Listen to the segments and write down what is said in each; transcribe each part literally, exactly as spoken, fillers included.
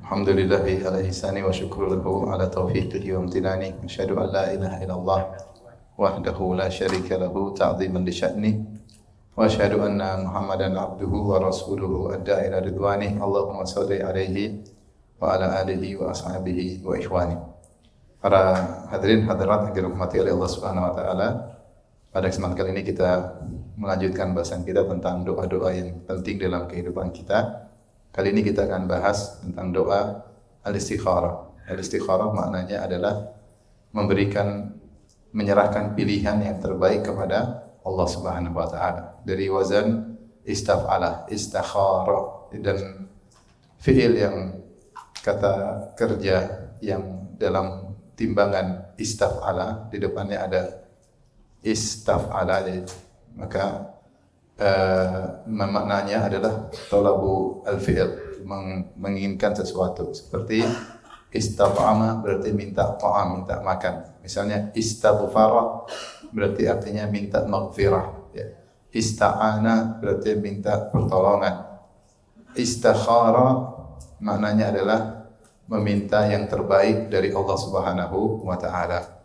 Alhamdulillahi ala ihsani wa syukru lahu ala taufiqihi wa amtinani. Asyhadu an la ilaha illallah wahdahu la syarika lahu ta'ziman li sya'ni. Wa asyhadu anna Muhammadan abduhu wa rasuluhu adda ila ridwani. Allahumma salli alaihi wa ala alihi wa ashabihi wa ikhwani. Para hadirin hadirat yang dirahmati oleh Allah Subhanahu wa taala, pada kesempatan kali ini kita melanjutkan bahasan kita tentang doa-doa yang penting dalam kehidupan kita. Kali ini kita akan bahas tentang doa al-istikharah. Al-istikharah maknanya adalah memberikan, menyerahkan pilihan yang terbaik kepada Allah Subhanahu wa taala. Dari wazan istaf'ala, istakhara, dan fi'il yang kata kerja yang dalam timbangan istaf'ala di depannya ada istaf'ala, maka Uh, maknanya adalah talabu al-fi'l, meng menginginkan sesuatu. Seperti istaf'ama berarti minta ta'am, minta makan. Misalnya istaghfara berarti artinya minta maghfirah, ya. Ista'ana berarti minta pertolongan. Istakhara maknanya adalah meminta yang terbaik dari Allah Subhanahu wa taala.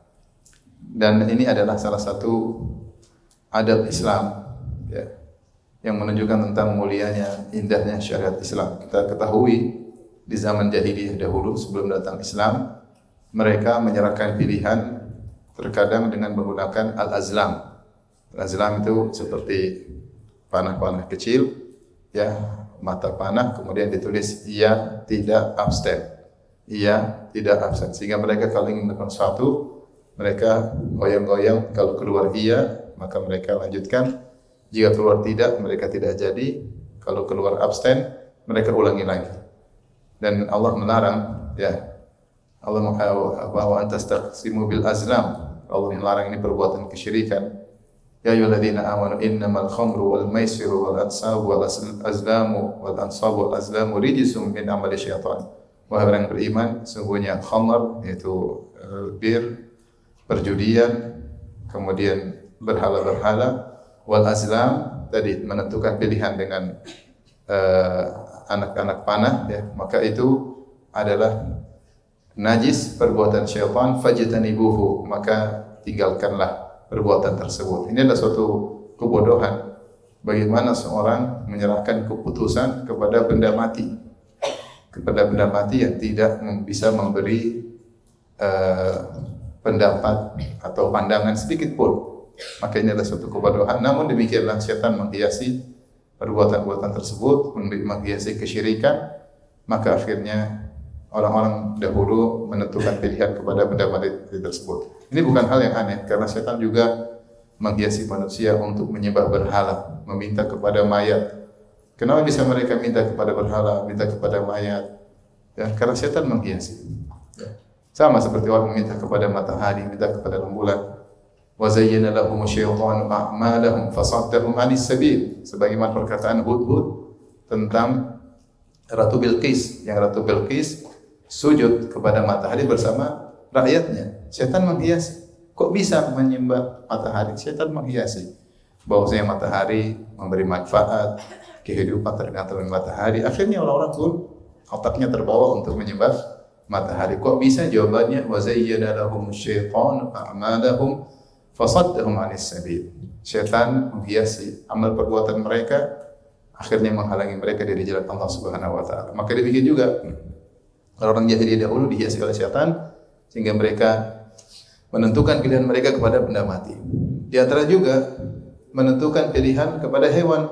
Dan ini adalah salah satu adab Islam, ya, yang menunjukkan tentang mulianya, indahnya syariat Islam. Kita ketahui di zaman jahiliyah dahulu sebelum datang Islam, mereka menyerahkan pilihan terkadang dengan menggunakan al-azlam. Al-azlam itu seperti panah-panah kecil, ya, mata panah, kemudian ditulis iya, tidak, abstain. Iya, tidak, abstain. Sehingga mereka kalau ingin melakukan sesuatu, mereka goyang-goyang, kalau keluar iya, maka mereka lanjutkan. Jika keluar tidak, mereka tidak jadi. Kalau keluar abstain, mereka ulangi lagi. Dan Allah melarang, ya, Allah mengatakan bahwa antastaqsimu bil azlam. Allah melarang ini perbuatan kesyirikan. Ya ayyuhalladzina amanu innamal khamru wal maisiru wal ansabu wal azlamu wal ansabu wal azlamu rijsum min amali syaitan. Wahai orang beriman, sungguhnya khamr yaitu uh, bir, perjudian, kemudian berhala-berhala, wal azlam tadi menentukan pilihan dengan anak-anak uh, panah, ya, maka itu adalah najis, perbuatan syaitan. Fajtanibuhu, maka tinggalkanlah perbuatan tersebut. Ini adalah suatu kebodohan. Bagaimana seorang menyerahkan keputusan kepada benda mati, kepada benda mati yang tidak bisa memberi uh, pendapat atau pandangan sedikit pun. Maka ini adalah suatu kebodohan. Namun demikianlah syaitan menghiasi perbuatan-perbuatan tersebut, menghiasi kesyirikan. Maka akhirnya orang-orang dahulu menentukan pilihan kepada benda mati tersebut. Ini bukan hal yang aneh, karena syaitan juga menghiasi manusia untuk menyembah berhala, meminta kepada mayat. Kenapa bisa mereka minta kepada berhala, minta kepada mayat? Ya, karena syaitan menghiasi. Ya. Sama seperti orang meminta kepada matahari, minta kepada rembulan. Wa zayyana lahum asy-syaitanu a'malahum fasaddahum 'anis sabil. Sebagaimana perkataan Hudhud tentang Ratu Bilqis, yang Ratu Bilqis sujud kepada matahari bersama rakyatnya. Syaitan menghiasi. Kok bisa menyembah matahari? Syaitan menghiasi bahwasanya matahari memberi manfaat, kehidupan tergantung dengan matahari. Akhirnya orang-orang pun otaknya terbawa untuk menyembah matahari. Kok bisa? Jawabannya wa zayyana lahum asy-syaitanu a'malahum fasaddahum 'anis sabil. Syaitan menghiasi amal perbuatan mereka, akhirnya menghalangi mereka dari jalan Allah Subhanahu wa taala. Maka demikian juga orang-orang jahiliyah dahulu dihiasi oleh syaitan sehingga mereka menentukan pilihan mereka kepada benda mati. Di antara juga menentukan pilihan kepada hewan,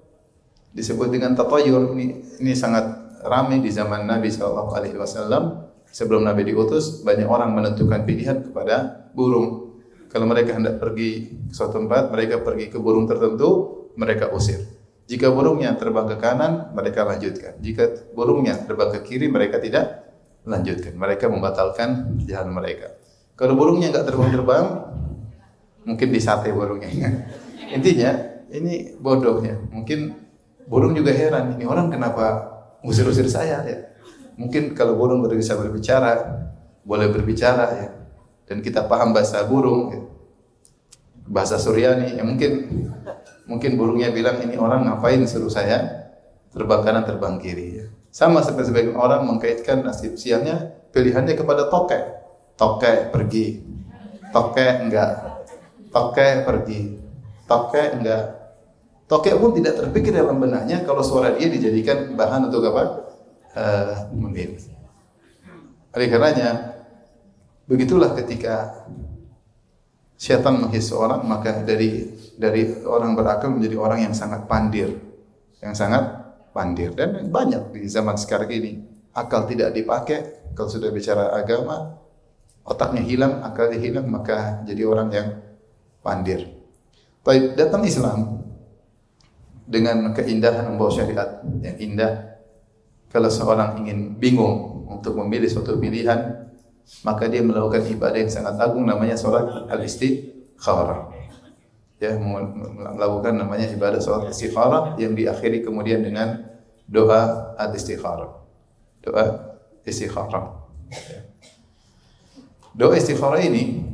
disebut dengan tatayur. Ini ini sangat ramai di zaman Nabi sallallahu alaihi wasallam. Sebelum Nabi diutus, banyak orang menentukan pilihan kepada burung. Kalau mereka hendak pergi ke suatu tempat, mereka pergi ke burung tertentu, mereka usir. Jika burungnya terbang ke kanan, mereka lanjutkan. Jika burungnya terbang ke kiri, mereka tidak lanjutkan. Mereka membatalkan jalan mereka. Kalau burungnya enggak terbang-terbang, mungkin disate burungnya. Intinya, ini bodohnya. Mungkin burung juga heran, ini orang kenapa usir-usir saya, ya. Mungkin kalau burung bisa berbicara, boleh berbicara, ya. Dan kita paham bahasa burung, ya. Bahasa Suryani, ya, mungkin mungkin burungnya bilang, ini orang ngapain suruh saya terbang kanan terbang kiri, ya. Sama seperti sebagian orang mengkaitkan nasib siangnya pilihannya kepada tokek. Tokek pergi, tokek enggak, tokek pergi, tokek enggak. Tokek pun tidak terpikir dalam benaknya kalau suara dia dijadikan bahan untuk apa? Uh, memilih. Oleh karenanya, begitulah ketika syaitan menghias seorang, maka dari dari orang berakal menjadi orang yang sangat pandir, yang sangat pandir. Dan banyak di zaman sekarang ini akal tidak dipakai. Kalau sudah bicara agama, otaknya hilang, akalnya hilang, maka jadi orang yang pandir. Baik, datang Islam dengan keindahan membawa syariat yang indah. Kalau seorang ingin bingung untuk memilih suatu pilihan, maka dia melakukan ibadah yang sangat agung, namanya salat al-istikharah. Ya, melakukan namanya ibadah salat istikharah yang diakhiri kemudian dengan doa al-istikharah. Doa istikharah. Doa istikharah ini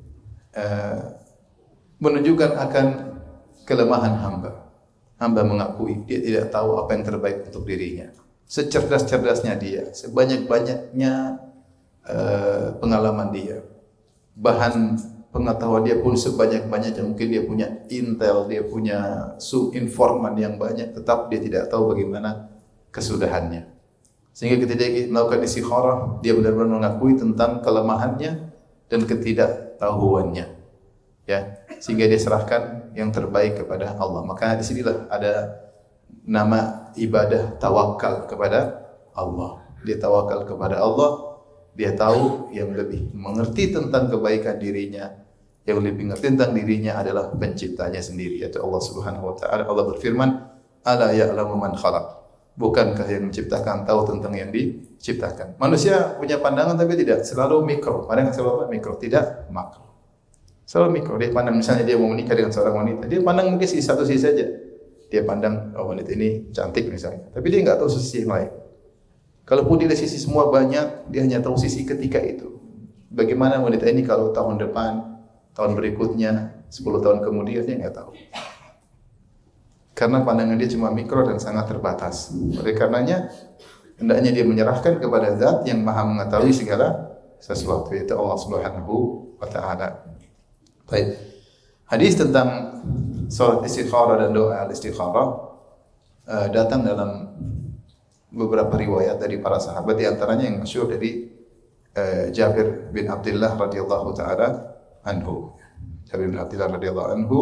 uh, menunjukkan akan kelemahan hamba. Hamba mengakui dia tidak tahu apa yang terbaik untuk dirinya. Secerdas-cerdasnya dia, sebanyak-banyaknya uh, pengalaman dia, bahan pengetahuan dia pun sebanyak-banyaknya, mungkin dia punya intel, dia punya sub-informan yang banyak, tetap dia tidak tahu bagaimana kesudahannya. Sehingga ketika dia melakukan istikharah, dia benar-benar mengakui tentang kelemahannya dan ketidaktahuannya. Ya, sehingga dia serahkan yang terbaik kepada Allah. Maka di sinilah ada nama ibadah tawakal kepada Allah. Dia tawakal kepada Allah. Dia tahu yang lebih mengerti tentang kebaikan dirinya, yang lebih mengerti tentang dirinya adalah penciptanya sendiri, yaitu Allah Subhanahu wa taala. Allah berfirman, "Ala ya'lamu man khalaq." Bukankah yang menciptakan tahu tentang yang diciptakan? Manusia punya pandangan tapi tidak selalu mikro. Pandangan selalu apa? Mikro, tidak makro. Selalu mikro. Dia pandang misalnya dia mau menikah dengan seorang wanita, dia pandang mungkin sisi satu sisi saja. Dia pandang, oh wanita ini cantik misalnya, tapi dia enggak tahu sisi yang lain. Kalaupun dia sisi semua banyak, dia hanya tahu sisi ketika itu. Bagaimana wanita ini kalau tahun depan, tahun berikutnya, sepuluh tahun kemudian, dia enggak tahu. Karena pandangan dia cuma mikro dan sangat terbatas. Oleh karenanya, hendaknya dia menyerahkan kepada Zat yang Maha mengetahui segala sesuatu, yaitu Allah Subhanahu wa taala. Baik. Hadis tentang salat istikharah dan doa al-istikharah uh, datang dalam beberapa riwayat dari para sahabat, di antaranya yang masyhur dari uh, Jabir bin Abdullah radhiyallahu taala anhu. Jabir bin Abdullah radhiyallahu anhu,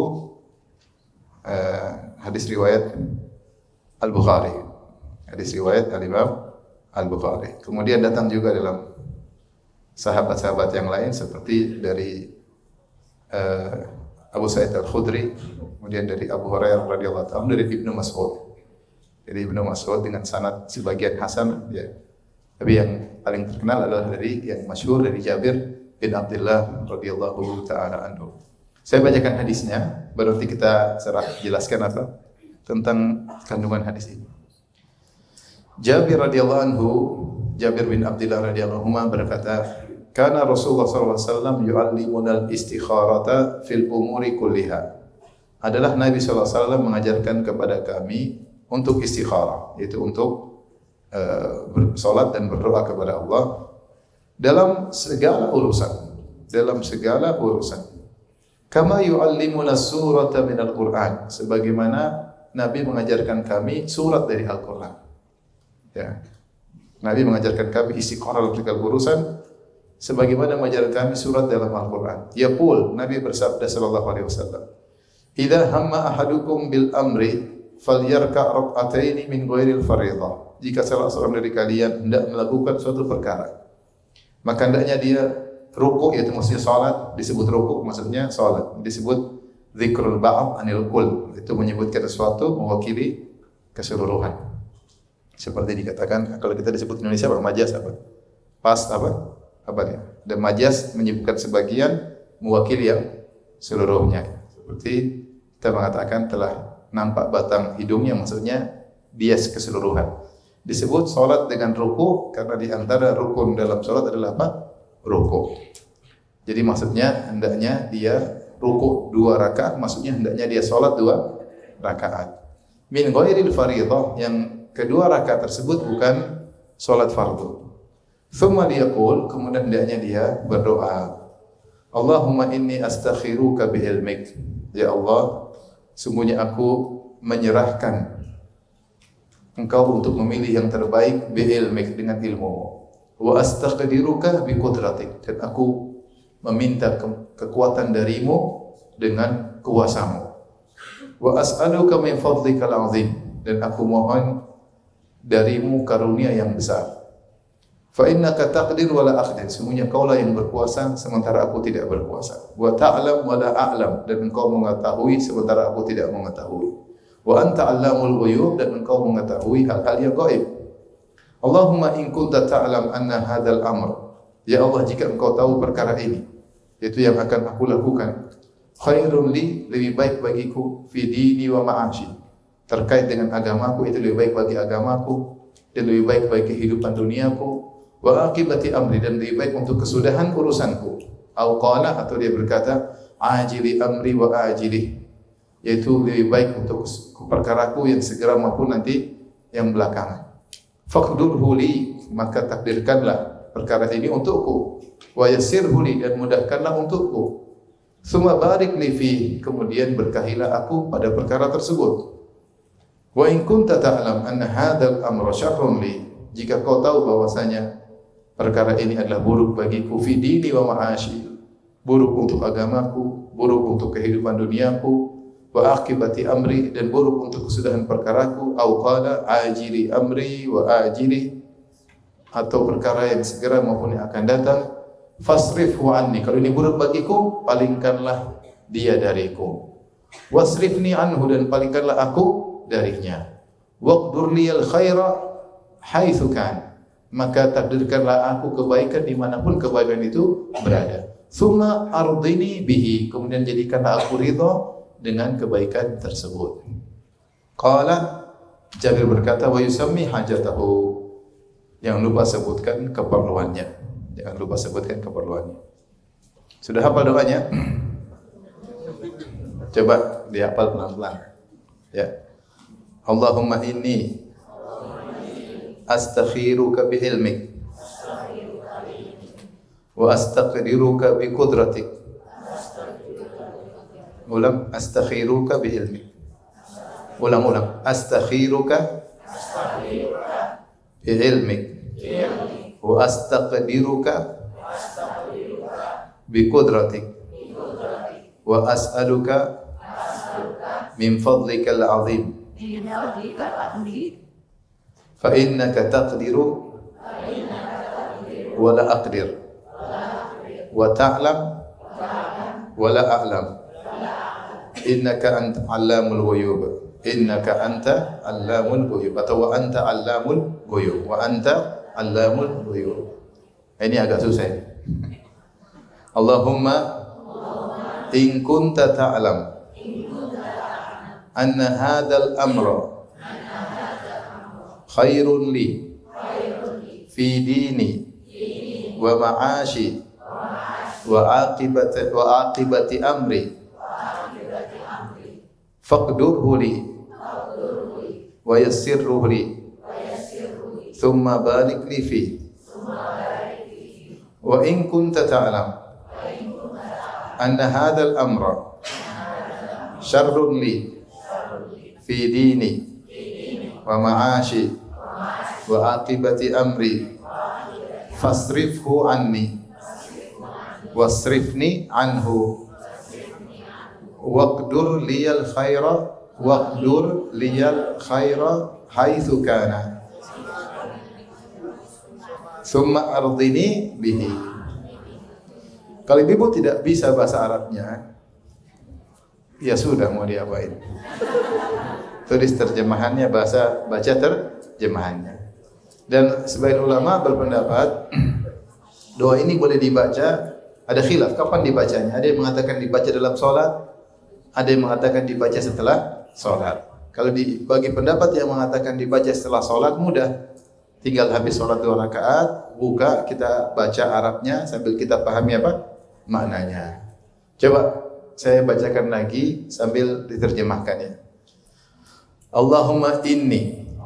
uh, hadis riwayat Al-Bukhari. Hadis riwayat Al-Imam Al-Bukhari. Kemudian datang juga dalam sahabat-sahabat yang lain seperti dari uh, Abu Sa'id Al-Khudri, kemudian dari Abu Hurairah radhiyallahu ta'ala, dari Ibnu Mas'ud. Dari Ibnu Mas'ud dengan sanad sebagian hasan, ya. Tapi yang paling terkenal adalah dari yang masyhur dari Jabir bin Abdullah radhiyallahu ta'ala anhu. Saya bacakan hadisnya, baru nanti kita serah jelaskan apa tentang kandungan hadis ini. Jabir radhiyallahu anhu, Jabir bin Abdullah radhiyallahu anhu berkata, "Kana Rasulullah sallallahu alaihi wasallam yu'allimuna al-istikharata fil umuri kulliha." Adalah Nabi sallallahu alaihi wasallam mengajarkan kepada kami untuk istikharah, yaitu untuk uh, bersolat dan berdoa kepada Allah dalam segala urusan, dalam segala urusan. Kama yu'allimuna surata minal Qur'an, sebagaimana Nabi mengajarkan kami surat dari Al-Qur'an. Ya. Nabi mengajarkan kami istikharah dalam segala urusan sebagaimana mengajarkan kami surat dalam Al-Qur'an. Yaqul, Nabi bersabda sallallahu alaihi wasallam, "Idza hamma ahadukum bil amri falyarka' rak'ataini min ghairil fardhah." Jika salah seorang dari kalian hendak melakukan suatu perkara, maka hendaknya dia rukuk, yaitu maksudnya salat, disebut rukuk maksudnya salat, disebut zikrul ba'd anil kull, itu menyebutkan sesuatu mewakili keseluruhan. Seperti dikatakan kalau kita disebut Indonesia apa majaz apa? Pas apa? Apa dia? Dan majaz menyebutkan sebagian mewakili yang seluruhnya. Seperti kita mengatakan telah nampak batang hidungnya, maksudnya bias keseluruhan. Disebut salat dengan rukuk karena di antara rukun dalam salat adalah apa? Rukuk. Jadi maksudnya hendaknya dia rukuk dua rakaat, maksudnya hendaknya dia salat dua rakaat. Min ghairil fardhah, yang kedua rakaat tersebut bukan solat fardu. Thumma liyaqul, kemudian hendaknya dia berdoa, Allahumma inni astakhiruka bi'ilmik. Ya Allah, sungguhnya aku menyerahkan Engkau untuk memilih yang terbaik bi'ilmik, dengan ilmu. Wa astaqdiruka biqudratik, dan aku meminta ke kekuatan darimu dengan kuasamu. Wa as'aluka min fadlikal azim, dan aku mohon darimu karunia yang besar. Fa innaka taqdir wa la aqdir, sungguhnya Kaulah yang berkuasa sementara aku tidak berkuasa. Wa ta'lam wa la a'lam, dan Engkau mengetahui sementara aku tidak mengetahui. Wa anta 'allamul ghuyub, dan Engkau mengetahui hal-hal yang gaib. Allahumma in kunta ta'lam anna hadzal amr, ya Allah, jika Engkau tahu perkara ini, yaitu yang akan aku lakukan, khairun li, lebih baik bagiku, fi dini wa ma'ashi, terkait dengan agamaku, itu lebih baik bagi agamaku dan lebih baik bagi kehidupan duniaku, wa aqibati amri, dan lebih baik untuk kesudahan urusanku. Au qala, atau dia berkata, ajili amri wa ajili, yaitu lebih baik untuk perkaraku yang segera maupun nanti yang belakangan. Faqdurhu li, maka takdirkanlah perkara ini untukku. Wa yassirhu li, dan mudahkanlah untukku. Tsumma barik li fi, kemudian berkahilah aku pada perkara tersebut. Wa in kunta ta'lam anna hadzal amra syarrun li, jika kau tahu bahwasanya perkara ini adalah buruk bagiku, fi dini wa ma'ashi, buruk untuk agamaku, buruk untuk kehidupan duniaku, wa aqibati amri, dan buruk untuk kesudahan perkaraku, au qala ajili amri wa ajili, atau perkara yang segera maupun yang akan datang, fasrifhu anni, kalau ini buruk bagiku, palingkanlah dia dariku. Wasrifni anhu, dan palingkanlah aku darinya. Waqdur liyal khaira haitsu kan, maka takdirkanlah aku kebaikan dimanapun kebaikan itu berada. Tsumma ardini bihi, kemudian jadikanlah aku ridha dengan kebaikan tersebut. Qala, Jabir berkata, wa yusammi hajatahu, jangan lupa sebutkan keperluannya. Jangan lupa sebutkan keperluannya. Sudah hafal doanya? Coba dihafal pelan-pelan. Ya. Allahumma inni astakhiruka bi ilmik wa astaqdiruka bi qudratik. Ulang, astakhiruka bi ilmik. Ulang, ulang. Astakhiruka bi ilmik wa astaqdiruka bi qudratik wa as'aluka min fadlikal azim fa innaka taqdiru wa la aqdir wa ta'lam wa la a'lam innaka anta 'allamul ghuyub innaka anta 'allamul ghuyub, atau wa anta 'allamul ghuyub, wa anta 'allamul ghuyub. Ini agak susah ini. Allahumma in kunta ta'lam anna hadzal amra khairun li fi dini wa ma'ashi wa aqibati wa aqibati amri faqdurhu li wa yassirhu li thumma barik li fi wa in kunta ta'lam anna hadzal amra syarrun li fi dini wa ma'ashi wa aqibati amri fasrifhu anni wasrifni anhu waqdur liyal khaira waqdur liyal khaira haitsu kana summa ardini bihi. Kalau ibu tidak bisa bahasa Arabnya, ya sudah, mau diapain? Tulis terjemahannya, bahasa baca terjemahannya. Dan sebagian ulama berpendapat doa ini boleh dibaca, ada khilaf kapan dibacanya. Ada yang mengatakan dibaca dalam solat, ada yang mengatakan dibaca setelah solat. Kalau di, bagi pendapat yang mengatakan dibaca setelah solat, mudah. Tinggal habis solat dua rakaat, buka, kita baca Arabnya sambil kita pahami apa maknanya. Coba saya bacakan lagi sambil diterjemahkannya. Allahumma inni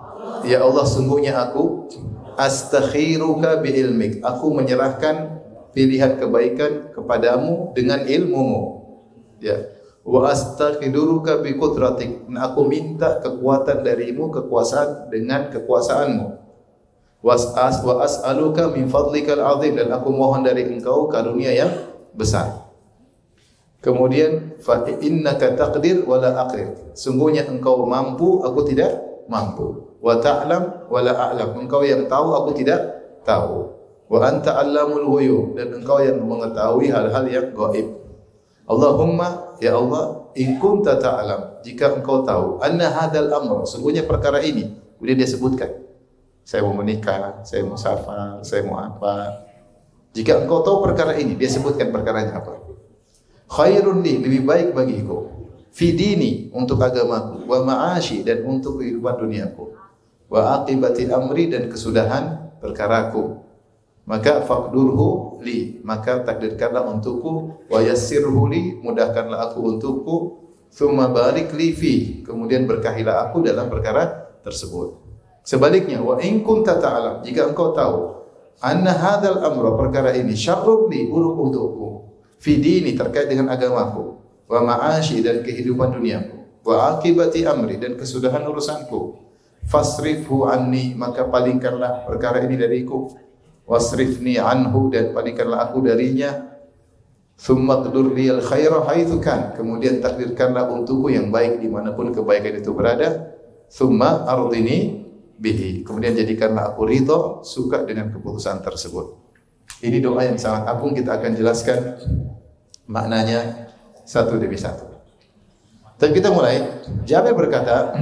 Ya Allah, sungguhnya aku astakhiruka bi ilmik. Aku menyerahkan pilihan kebaikan kepadamu dengan ilmumu. Ya. Wa astaghfiruka bi qudratik. Aku minta kekuatan darimu, kekuasaan dengan kekuasaanmu. Was'as wa as'aluka min fadlikal azim, dan aku mohon dari engkau karunia yang besar. Kemudian fa innaka taqdir wa la aqdir. Sungguhnya engkau mampu, aku tidak mampu. Wa ta'lam wa la a'lam. Engkau yang tahu, aku tidak tahu. Wa anta 'allamul ghuyub, dan engkau yang mengetahui hal-hal yang gaib. Allahumma, ya Allah, in kunta ta'lam, jika engkau tahu, anna hadzal amr, sungguhnya perkara ini. Kemudian dia sebutkan, saya mau menikah, saya mau safar, saya mau apa. Jika engkau tahu perkara ini, dia sebutkan perkaranya apa. Khairun li, lebih baik bagiku. Fi dini, untuk agamaku. Wa ma'ashi, dan untuk kehidupan duniaku. Wa aqibati amri, dan kesudahan perkaraku. Maka faqdurhu li, maka takdirkanlah untukku. Wa yassirhu li, mudahkanlah aku untukku. Thumma barik li fi, kemudian berkahilah aku dalam perkara tersebut. Sebaliknya, wa in kunta ta'lam, jika engkau tahu, anna hadzal amra, perkara ini, syarrun li, buruk untukku, fi dini, terkait dengan agamaku, wa ma'ashi, dan kehidupan duniaku, wa akibati amri, dan kesudahan urusanku, fasrifhu anni, maka palingkanlah perkara ini dariku, wasrifni anhu, dan palingkanlah aku darinya, thumma qdur liyal khaira haitsu kan, kemudian takdirkanlah untukku yang baik dimanapun kebaikan itu berada, thumma ardini bihi, kemudian jadikanlah aku ridha, suka dengan keputusan tersebut. Ini doa yang sangat agung, kita akan jelaskan maknanya satu demi satu. Dan kita mulai. Jabir berkata,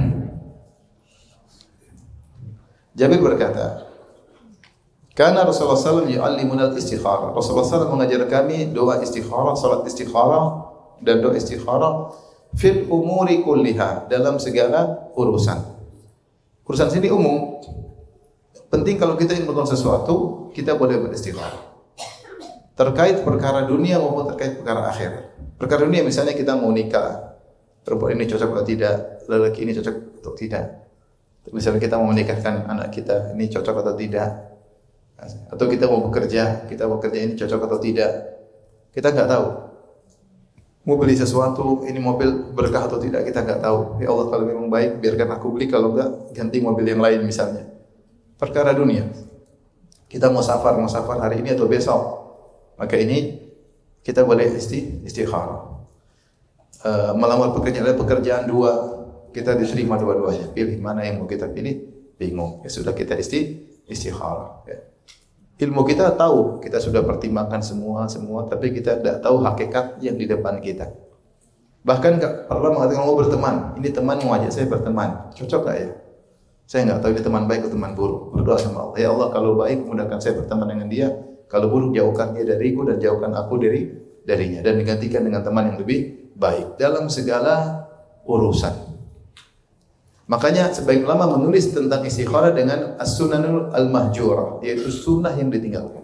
Jabir berkata, karena Rasulullah sallallahu alaihi wasallam yu'allimuna al-istikharah. Rasulullah sallallahu alaihi wasallam mengajar kami doa istikharah, salat istikharah dan doa istikharah fil umuri kulliha, dalam segala urusan. Urusan sini umum. Penting kalau kita ingin melakukan sesuatu, kita boleh beristikharah. Terkait perkara dunia maupun terkait perkara akhirat. Perkara dunia misalnya kita mau nikah, perempuan ini cocok atau tidak, lelaki ini cocok atau tidak. Misalnya kita mau menikahkan anak kita, ini cocok atau tidak. Atau kita mau bekerja, kita mau bekerja ini cocok atau tidak. Kita enggak tahu. Mau beli sesuatu, ini mobil berkah atau tidak, kita enggak tahu. Ya Allah, kalau memang baik, biarkan aku beli, kalau enggak, ganti mobil yang lain misalnya. Perkara dunia. Kita mau safar, mau safar hari ini atau besok. Maka ini kita boleh isti, istikharah. Uh, melamar pekerjaan, ada pekerjaan dua, kita diterima dua-duanya. Pilih mana yang mau kita pilih, bingung. Ya sudah, kita isti, istikharah. Ya. Ilmu kita tahu, kita sudah pertimbangkan semua, semua, tapi kita tidak tahu hakikat yang di depan kita. Bahkan Allah mengatakan mau berteman, ini teman mau ajak saya berteman, cocok tak ya? Saya enggak tahu ini teman baik atau teman buruk. Berdoa sama Allah, ya Allah, kalau baik mudahkan saya berteman dengan dia, kalau buruk jauhkan dia dariku dan jauhkan aku dari darinya, dan digantikan dengan teman yang lebih baik dalam segala urusan. Makanya sebagian ulama menulis tentang istikharah dengan as-sunanul al-mahjurah, yaitu sunnah yang ditinggalkan.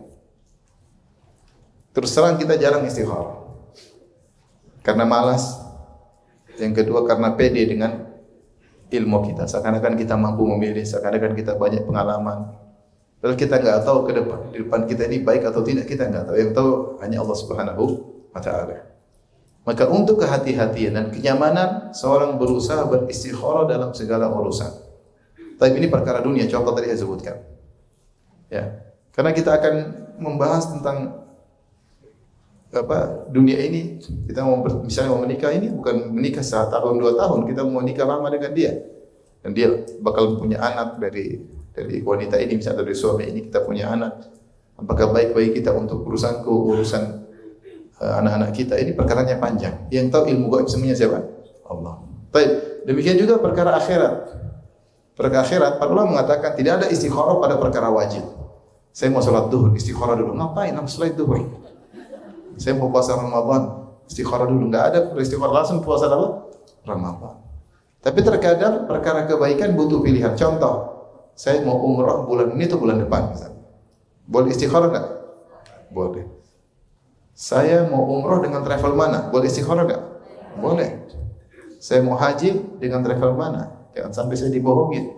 Terus terang kita jarang istikharah karena malas. Yang kedua karena pede dengan ilmu kita, seakan-akan kita mampu memilih, seakan-akan kita banyak pengalaman. Padahal kita enggak tahu ke depan, di depan kita ini baik atau tidak, kita enggak tahu. Yang tahu hanya Allah Subhanahu wa taala. Maka untuk kehati-hatian dan kenyamanan, seorang berusaha beristikharah dalam segala urusan. Tapi ini perkara dunia, contoh tadi saya sebutkan. Ya, karena kita akan membahas tentang apa dunia ini. Kita mau misalnya mau menikah, ini bukan menikah satu tahun dua tahun, kita mau menikah lama dengan dia, dan dia bakal punya anak dari dari wanita ini, misalnya dari suami ini kita punya anak. Apakah baik bagi kita untuk urusanku, urusan anak-anak kita, ini perkaranya panjang. Yang tahu ilmu gaib semuanya siapa? Allah. Baik, demikian juga perkara akhirat. Perkara akhirat, para ulama mengatakan tidak ada istikharah pada perkara wajib. Saya mau salat duhur, istikharah dulu. Ngapain? Nampak salat duhur. Saya mau puasa Ramadan, istikharah dulu. Enggak ada istikharah, langsung puasa apa? Ramadan. Tapi terkadang perkara kebaikan butuh pilihan. Contoh, saya mau umrah bulan ini atau bulan depan misalnya. Boleh istikharah enggak? Boleh. Saya mau umrah dengan travel mana? Boleh istikharah enggak? Boleh. Saya mau haji dengan travel mana? Jangan sampai saya dibohongi.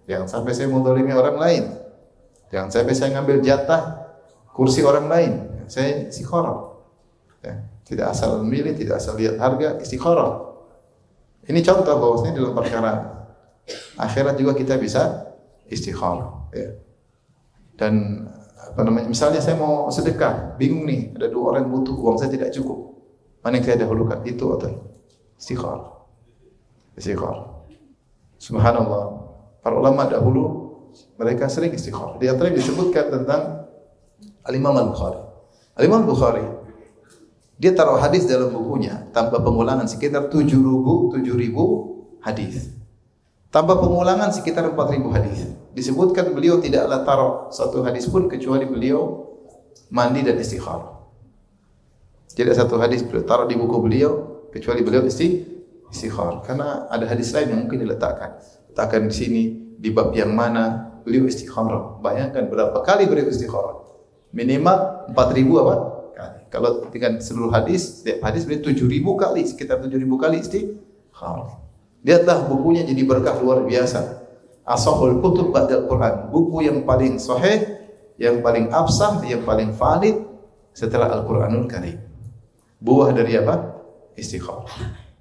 Jangan sampai saya menzalimi orang lain. Jangan sampai saya ngambil jatah kursi orang lain. Saya istikharah. Ya, tidak asal memilih, tidak asal lihat harga, istikharah. Ini contoh bahwasanya dalam perkara akhirat juga kita bisa istikharah. Ya. Dan apa namanya? Misalnya saya mau sedekah, bingung nih, ada dua orang yang butuh uang, saya tidak cukup. Mana yang saya dahulukan? Itu atau istikharah. Istikharah. Subhanallah. Para ulama dahulu mereka sering istikharah. Di antara yang disebutkan tentang Al-Imam Al-Bukhari. Al-Imam Al-Bukhari dia taruh hadis dalam bukunya tanpa pengulangan sekitar tujuh ribu hadis. Tanpa pengulangan sekitar empat ribu hadis. Disebutkan beliau tidaklah taruh satu hadis pun kecuali beliau mandi dan istikharah. Tidak satu hadis beliau taruh di buku beliau kecuali beliau istikharah. Karena ada hadis lain yang mungkin diletakkan. Letakkan di sini di bab yang mana beliau istikharah. Bayangkan berapa kali beliau istikharah. Minimal empat ribu apa? Kali. Kalau dengan seluruh hadis, setiap hadis beliau tujuh ribu kali, sekitar tujuh ribu kali istikharah. Lihatlah bukunya jadi berkah luar biasa. Ashahul kutub ba'dal Quran. Buku yang paling sahih, yang paling absah, yang paling valid setelah Al-Quranul Karim. Buah dari apa? Istikharah.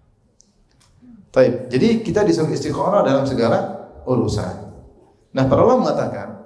Baik, jadi kita disuruh istikharah dalam segala urusan. Nah, para ulama mengatakan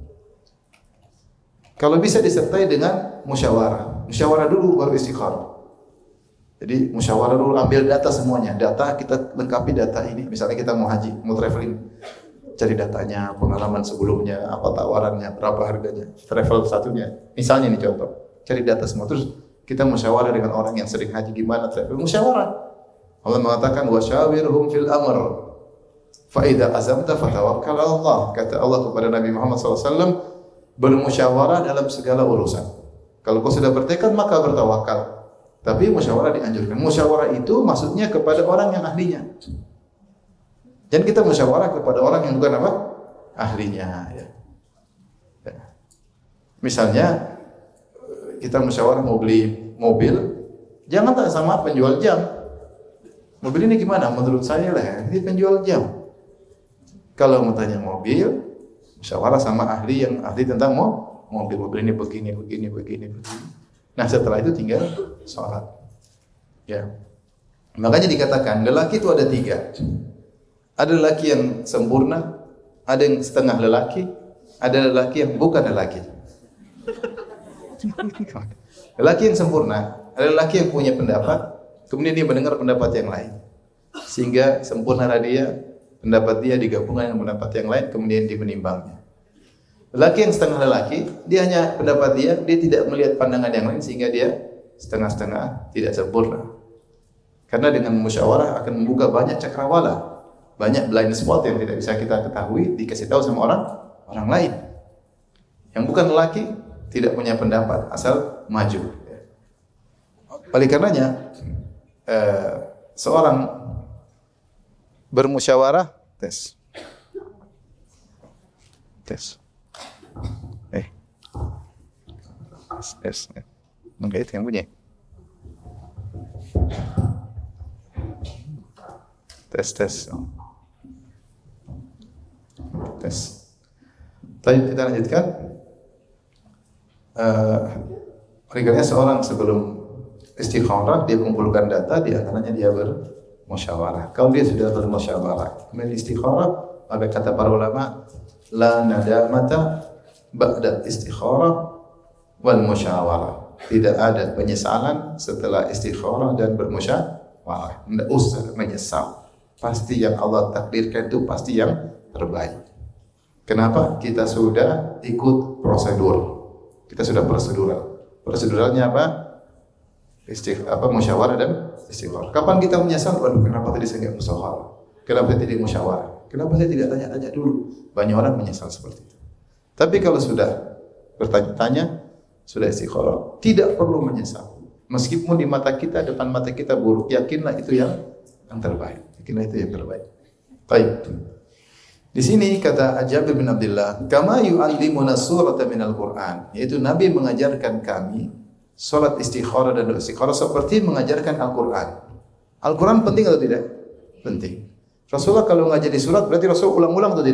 kalau bisa disertai dengan musyawarah. Musyawarah dulu baru istikharah. Jadi musyawarah dulu, ambil data semuanya. Data kita lengkapi data ini. Misalnya kita mau haji, mau traveling, cari datanya, pengalaman sebelumnya, apa tawarannya, berapa harganya, travel satunya. Misalnya ini contoh, cari data semua. Terus kita musyawarah dengan orang yang sering haji gimana travel. Musyawarah. Allah mengatakan wasyawirhum fil amr. Fa idza azamta fatawakkal 'ala Allah. Kata Allah kepada Nabi Muhammad sallallahu alaihi wasallam, bermusyawarah dalam segala urusan. Kalau kau sudah bertekad maka bertawakal. Tapi musyawarah dianjurkan. Musyawarah itu maksudnya kepada orang yang ahlinya. Dan kita musyawarah kepada orang yang bukan apa? Ahlinya. Ya. Ya. Misalnya kita musyawarah mau beli mobil, jangan tak sama penjual jam. Mobil ini gimana? Menurut saya lah, ini penjual jam. Kalau mau tanya mobil, musyawarah sama ahli yang ahli tentang mau mobil. Mobil ini begini, begini, begini, begini. Nah setelah itu tinggal sholat. Ya. Makanya dikatakan lelaki itu ada tiga. Ada lelaki yang sempurna, ada yang setengah lelaki, ada lelaki yang bukan lelaki. Lelaki yang sempurna, ada lelaki yang punya pendapat, kemudian dia mendengar pendapat yang lain, sehingga sempurna dia, pendapat dia digabungkan dengan pendapat yang lain, kemudian dia menimbangnya. Lelaki yang setengah lelaki, dia hanya pendapat dia, dia tidak melihat pandangan yang lain, sehingga dia setengah-setengah tidak sempurna. Karena dengan musyawarah akan membuka banyak cakrawala, banyak blind spot yang tidak bisa kita ketahui, dikasih tahu sama orang orang lain. Yang bukan lelaki tidak punya pendapat, asal maju. Oleh karenanya, eh, seorang bermusyawarah, tes, tes, eh, tes, tes, enggak itu yang punya, tes, tes, tes. Tadi kita lanjutkan. Uh, Oleh seorang sebelum istikharah dia mengumpulkan data, di antaranya dia bermusyawarah. Kalau dia sudah bermusyawarah, kemudian istikharah, maka kata para ulama, la nadamata ba'da istikharah wal musyawarah. Tidak ada penyesalan setelah istikharah dan bermusyawarah. Tidak usah menyesal. Pasti yang Allah takdirkan itu pasti yang terbaik. Kenapa? Kita sudah ikut prosedur. Kita sudah prosedural. Proseduralnya apa? Istikh, apa musyawarah dan istikharah. Kapan kita menyesal? Waduh, kenapa tadi saya tidak musyawarah? Kenapa saya tidak musyawarah? Kenapa saya tidak tanya-tanya dulu? Banyak orang menyesal seperti itu. Tapi kalau sudah bertanya-tanya, sudah istikharah, tidak perlu menyesal. Meskipun di mata kita, depan mata kita buruk, yakinlah itu yang yang terbaik. Yakinlah itu yang terbaik. Baik. Di sini kata Jabir bin Abdullah, kama yu'allimuna surata minal Qur'an, yaitu Nabi mengajarkan kami salat istikharah dan doa istikharah seperti mengajarkan Al-Qur'an. Al-Qur'an penting atau tidak? Penting. Rasulullah kalau ngajar di surat berarti Rasul ulang-ulang atau tidak?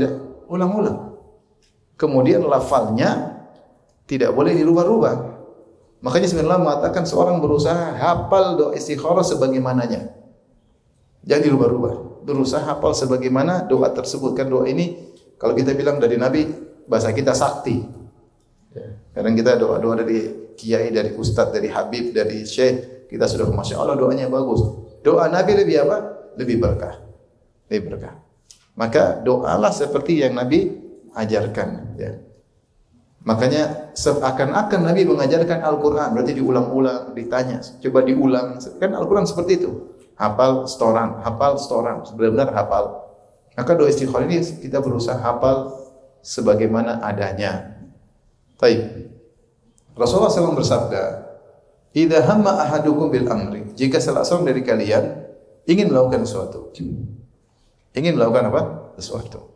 ulang-ulang. Kemudian lafalnya tidak boleh dirubah-rubah. Makanya sebenarnya mengatakan seorang berusaha hafal doa istikharah sebagaimananya. Jangan dirubah-rubah. Berusaha hafal sebagaimana doa tersebut. Kan doa ini kalau kita bilang dari Nabi, bahasa kita sakti. Kadang kita doa-doa dari kiai, dari ustaz, dari habib, dari syekh, kita sudah masya Allah doanya bagus. Doa Nabi lebih apa? Lebih berkah. Lebih berkah. Maka doalah seperti yang Nabi ajarkan. Ya. Makanya seakan-akan Nabi mengajarkan Al-Quran, berarti diulang-ulang, ditanya, coba diulang. Kan Al-Quran seperti itu. Hafal setoran, hafal setoran, benar-benar hafal. Maka doa istikharah ini kita berusaha hafal sebagaimana adanya. Baik. Rasulullah shallallahu alaihi wasallam bersabda, "Idza hamma ahadukum bil amri." Jika salah seorang dari kalian ingin melakukan sesuatu. Ingin melakukan apa? Sesuatu.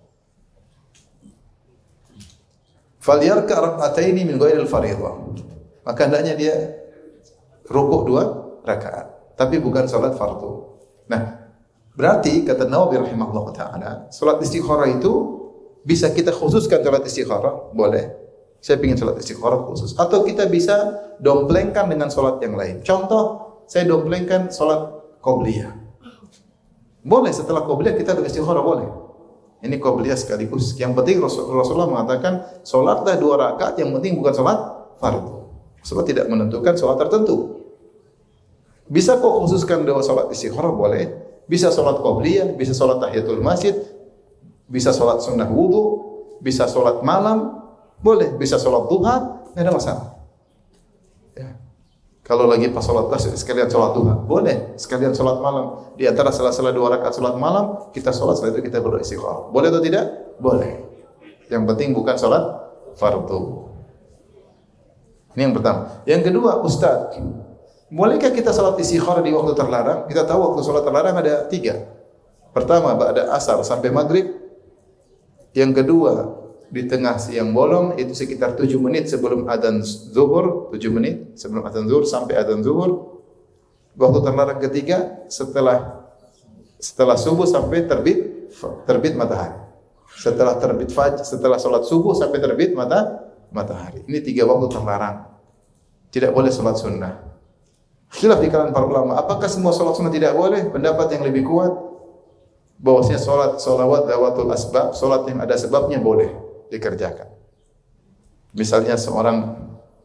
Falyarka rak'ataini min ghairil fardhah. Maka hendaknya dia rukuk dua rakaat, tapi bukan salat fardu. Nah, berarti kata Nawawi rahimahullah taala, salat istikharah itu bisa kita khususkan salat istikharah, boleh. Saya ingin salat istikharah khusus, atau kita bisa domplengkan dengan salat yang lain. Contoh, saya domplengkan salat qabliyah. Boleh setelah qabliyah kita doa istikharah, boleh. Ini qabliyah sekaligus. Yang penting Rasulullah mengatakan salatlah dua rakaat, yang penting bukan salat fardu. Rasulullah tidak menentukan salat tertentu. Bisa kok khususkan doa salat istikharah, boleh. Bisa salat qabliyah, bisa salat tahiyatul masjid, bisa salat sunnah wudu, bisa salat malam, boleh. Bisa salat duha, tidak ada masalah. Ya. Kalau lagi pas salat tasbih sekalian salat duha, boleh. Sekalian salat malam. Di antara salah-salah dua rakaat salat malam, kita salat, setelah itu kita berdoa istikharah. Boleh atau tidak? Boleh. Yang penting bukan salat fardu. Ini yang pertama. Yang kedua, Ustaz, bolehkah kita salat istikharah di waktu terlarang? Kita tahu waktu salat terlarang ada tiga. Pertama, ba'da asar sampai maghrib. Yang kedua, di tengah siang bolong, itu sekitar tujuh menit sebelum adzan zuhur, tujuh menit sebelum adzan zuhur sampai adzan zuhur. Waktu terlarang ketiga setelah setelah subuh sampai terbit terbit matahari. Setelah terbit fajr, setelah salat subuh sampai terbit mata matahari. Ini tiga waktu terlarang. Tidak boleh salat sunnah. Khilaf di kalangan para ulama, apakah semua salat sunnah tidak boleh? Pendapat yang lebih kuat bahwasanya salat salawat dawatul asbab, salat yang ada sebabnya boleh dikerjakan. Misalnya seorang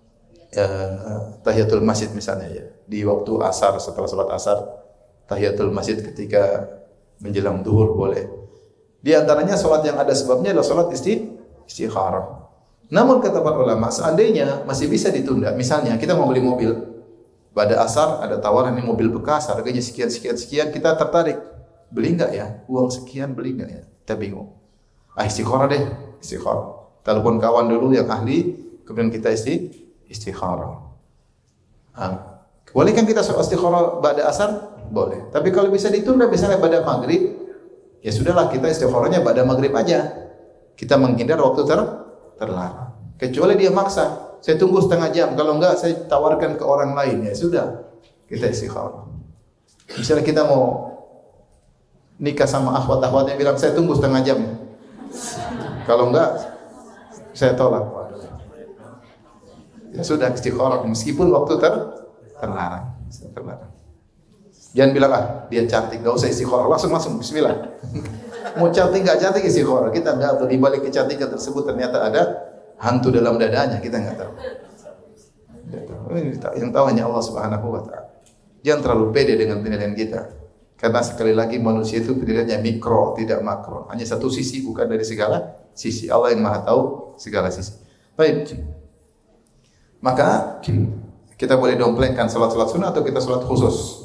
uh, tahiyatul masjid misalnya ya, di waktu asar, setelah salat asar, tahiyatul masjid ketika menjelang zuhur boleh. Di antaranya salat yang ada sebabnya adalah salat isti istikharah. Namun kata para ulama, seandainya masih bisa ditunda, misalnya kita mau beli mobil, pada asar ada tawaran ini mobil bekas harganya sekian sekian sekian, kita tertarik, beli enggak ya? Uang sekian beli enggak ya? Kita bingung. Ah, istikharah deh, istikharah. Telepon kawan dulu yang ahli, kemudian kita isti istikharah. Ah, boleh kan kita sholat istikharah pada asar? Boleh. Tapi kalau bisa ditunda, misalnya pada maghrib, ya sudahlah kita istikharahnya pada maghrib aja. Kita menghindar waktu ter terlarang. Kecuali dia maksa, saya tunggu setengah jam. Kalau enggak, saya tawarkan ke orang lain. Ya sudah, kita istikharah. Misalnya kita mau nikah sama akhwat-akhwatnya, bilang saya tunggu setengah jam. Kalau enggak, saya tolak. Ya sudah istikharah meskipun waktu ter terlarang. terlarang. Jangan bilang ah dia cantik, enggak usah istikharah, langsung langsung bismillah. Mau cantik enggak cantik istikharah. Kita enggak tahu di balik kecantikan tersebut ternyata ada hantu dalam dadanya, kita enggak tahu. Yang tahu hanya Allah Subhanahu wa taala. Jangan terlalu pede dengan penilaian kita. Karena sekali lagi manusia itu penilaiannya mikro, tidak makro. Hanya satu sisi, bukan dari segala sisi. Allah yang Maha tahu segala sisi. Baik. Maka kita boleh domplengkan salat-salat sunnah atau kita salat khusus.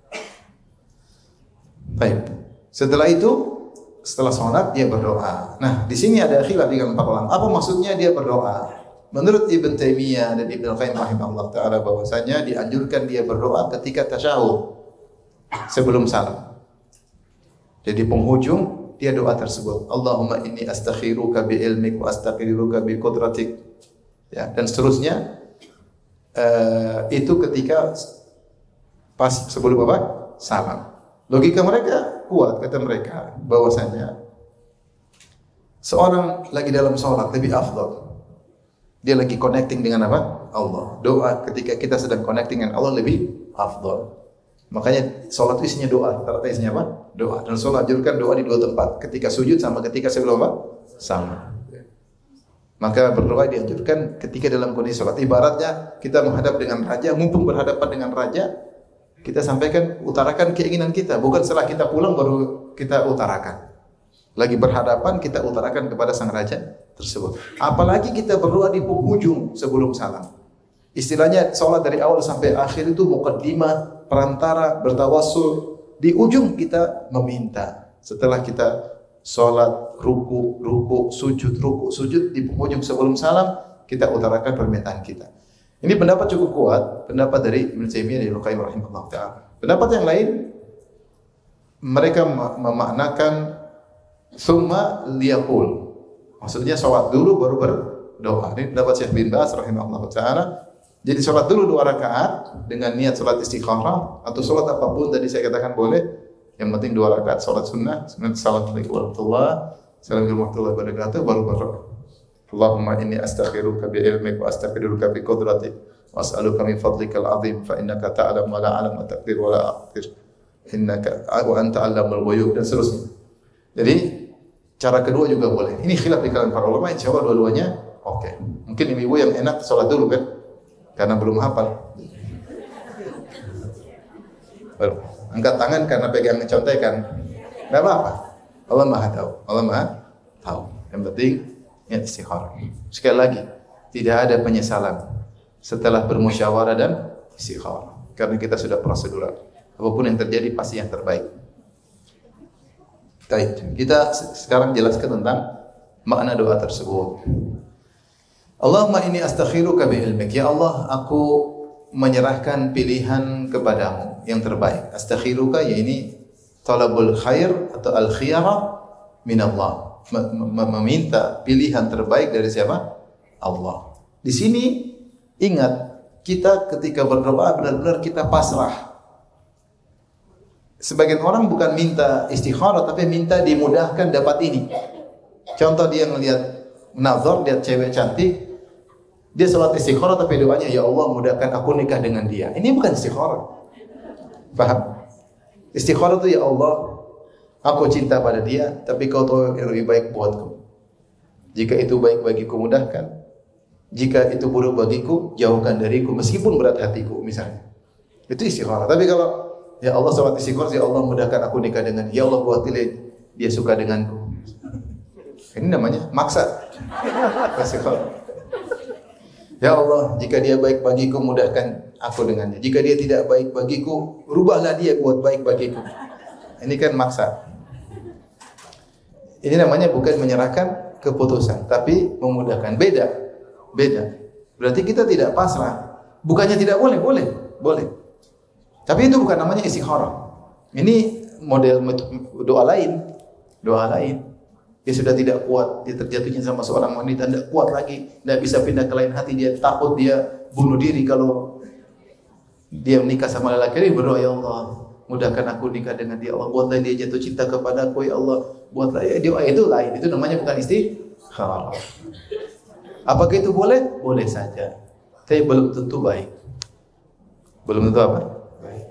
Baik. Setelah itu, setelah salat dia berdoa. Nah, di sini ada khilaf di kalangan para ulama. Apa maksudnya dia berdoa? Menurut Ibn Taimiyah dan Ibn Qayyim rahimahullah taala bahwasanya dianjurkan dia berdoa ketika tasyahud, sebelum salam. Jadi penghujung dia doa tersebut. Allahumma inni astakhiruka bi ilmik wa astaqdiruka bi qudratik. Ya, dan seterusnya. Uh, itu ketika pas sebelum apa? Salam. Logika mereka kuat, kata mereka bahwasanya Seorang lagi dalam sholat lebih afdal. Dia lagi connecting dengan apa? Allah. Doa ketika kita sedang connecting dengan Allah lebih afdal. Makanya sholat itu isinya doa. Rata-rata isinya apa? Doa. Dan sholat anjurkan doa di dua tempat. Ketika sujud sama ketika sebelum apa? Sama. Maka berdoa dianjurkan ketika dalam kondisi sholat. Ibaratnya kita menghadap dengan raja, mumpung berhadapan dengan raja, kita sampaikan, utarakan keinginan kita. Bukan setelah kita pulang baru kita utarakan. Lagi berhadapan kita utarakan kepada sang raja tersebut. Apalagi kita berdoa di penghujung sebelum salam. Istilahnya sholat dari awal sampai akhir itu muqaddimah, perantara, bertawassul. Di ujung kita meminta. Setelah kita sholat, ruku, ruku, sujud, ruku, sujud, di penghujung sebelum salam kita utarakan permintaan kita. Ini pendapat cukup kuat, pendapat dari Ibnu Taimiyah dan Ibnu Qayyim rahimahullah taala. Pendapat yang lain, mereka memaknakan summa liyaqul. Maksudnya sholat dulu baru berdoa. Ini pendapat Syekh bin Baz rahimahullah taala. Jadi sholat dulu dua rakaat dengan niat sholat istikharah atau sholat apapun tadi saya katakan boleh. Yang penting dua rakaat sholat sunnah. Assalamualaikum warahmatullahi wabarakatuh. wabarakatuh baru berdoa. Allahumma inni astakhiruka bi ilmik wa astaghfiruka bi qudratik wa as'aluka min fadlikal azim fa innaka ta'lamu wa la a'lam wa taqdir wa la aqdir innaka wa anta 'allamul ghuyub dan seterusnya. Jadi cara kedua juga boleh. Ini khilaf di kalangan para ulama, insyaallah dua-duanya oke. Okay. Mungkin ibu yang enak salat dulu kan karena belum hafal. Baru angkat tangan karena pegang contekan. Enggak apa-apa. Allah Maha tahu. Allah Maha tahu. Yang penting niat istikharah. Sekali lagi, tidak ada penyesalan setelah bermusyawarah dan istikharah. Karena kita sudah prosedural. Apapun yang terjadi pasti yang terbaik. Baik, kita sekarang jelaskan tentang makna doa tersebut. Allahumma inni astakhiruka bi ilmik. Ya Allah, aku menyerahkan pilihan kepadamu yang terbaik. Astakhiruka ya ini talabul khair atau al-khiyara min Allah. Meminta pilihan terbaik dari siapa? Allah. Di sini ingat, kita ketika berdoa benar-benar kita pasrah. Sebagian orang bukan minta istikharah tapi minta dimudahkan dapat ini. Contoh dia melihat nazar, lihat cewek cantik, dia salat istikharah tapi doanya ya Allah mudahkan aku nikah dengan dia. Ini bukan istikharah. Paham? Istikharah itu ya Allah, aku cinta pada dia, tapi kau tahu yang lebih baik buatku. Jika itu baik bagiku mudahkan, jika itu buruk bagiku jauhkan dariku meskipun berat hatiku misalnya. Itu istikharah. Tapi kalau ya Allah salat istikharah, ya Allah mudahkan aku nikah dengan dia, ya Allah buatilah dia suka denganku. Ini namanya maksa. Istikharah. Ya Allah, jika dia baik bagiku mudahkan aku dengannya. Jika dia tidak baik bagiku, rubahlah dia buat baik bagiku. Ini kan maksa. Ini namanya bukan menyerahkan keputusan, tapi memudahkan. Beda. Beda. Berarti kita tidak pasrah. Bukannya tidak boleh, boleh, boleh. Tapi itu bukan namanya istikharah. Ini model doa lain. Doa lain. Dia sudah tidak kuat, dia terjatuhnya sama seorang wanita, tidak kuat lagi, tidak bisa pindah ke lain hati, dia takut dia bunuh diri kalau dia menikah sama lelaki ini. Berdoa, ya Allah, mudahkan aku nikah dengan dia, Allah buatlah dia jatuh cinta kepada aku, ya Allah buatlah ya. Doa itu lain, itu namanya bukan istikharah. Apakah itu boleh? Boleh saja, tapi belum tentu baik. Belum tentu apa? Baik.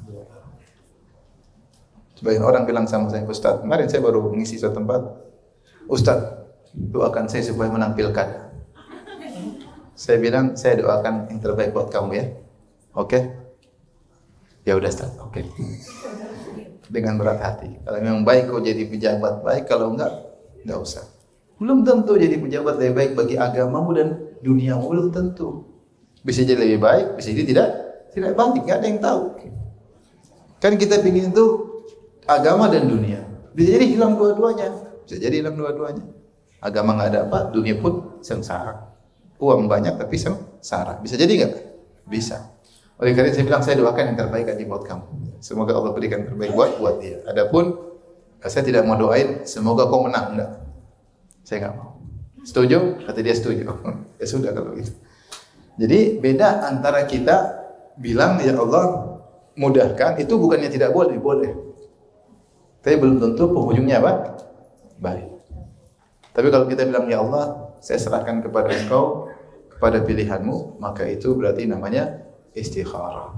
Sebagian orang bilang sama saya, Ustaz, kemarin saya baru mengisi suatu tempat, Ustaz, doakan saya supaya menampilkan. Saya bilang, saya doakan yang terbaik buat kamu ya. Oke? Okay? Ya udah Ustaz, oke. Okay. Dengan berat hati. Kalau memang baik kau jadi pejabat baik, kalau enggak, enggak usah. Belum tentu jadi pejabat lebih baik bagi agamamu dan duniamu, belum tentu. Bisa jadi lebih baik, bisa jadi tidak tidak baik, enggak ada yang tahu. Kan kita ingin itu agama dan dunia. Bisa jadi hilang dua-duanya. Bisa jadi hilang dua-duanya. Agama enggak ada apa, dunia pun sengsara. Uang banyak tapi sengsara. Bisa jadi enggak? Bisa. Oleh karena saya bilang, saya doakan yang terbaik aja buat kamu. Semoga Allah berikan yang terbaik buat buat dia. Adapun saya tidak mau doain semoga kau menang, enggak. Saya enggak mau. Setuju? Kata dia setuju. Ya sudah kalau gitu. Jadi beda antara kita bilang ya Allah mudahkan, itu bukannya tidak boleh, boleh. Tapi belum tentu penghujungnya apa? Baik. Tapi kalau kita bilang, ya Allah, saya serahkan kepada Engkau, kepada pilihanmu, maka itu berarti namanya istikharah.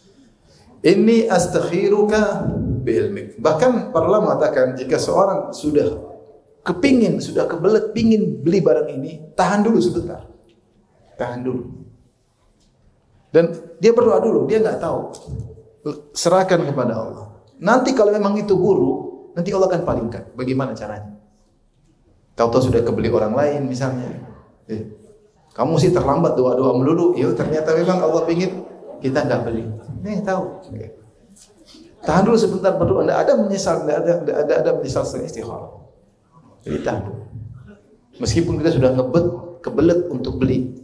Inni astakhiruka bi'ilmik. Bahkan para ulama mengatakan, jika seorang sudah kepingin, sudah kebelet, pingin beli barang ini, tahan dulu sebentar. Tahan dulu. Dan dia berdoa dulu, dia enggak tahu. Serahkan kepada Allah. Nanti kalau memang itu buruk, nanti Allah akan palingkan. Bagaimana caranya? Tahu-tahu sudah kebeli orang lain misalnya. Eh, kamu sih terlambat doa-doa melulu. Ya ternyata memang Allah ingin kita enggak beli. Nih tahu. Tahan dulu sebentar berdoa. Tidak ada menyesal, tidak ada, tidak ada, ada menyesal setelah istikharah. Jadi tahan dulu. Meskipun kita sudah ngebet, kebelet untuk beli,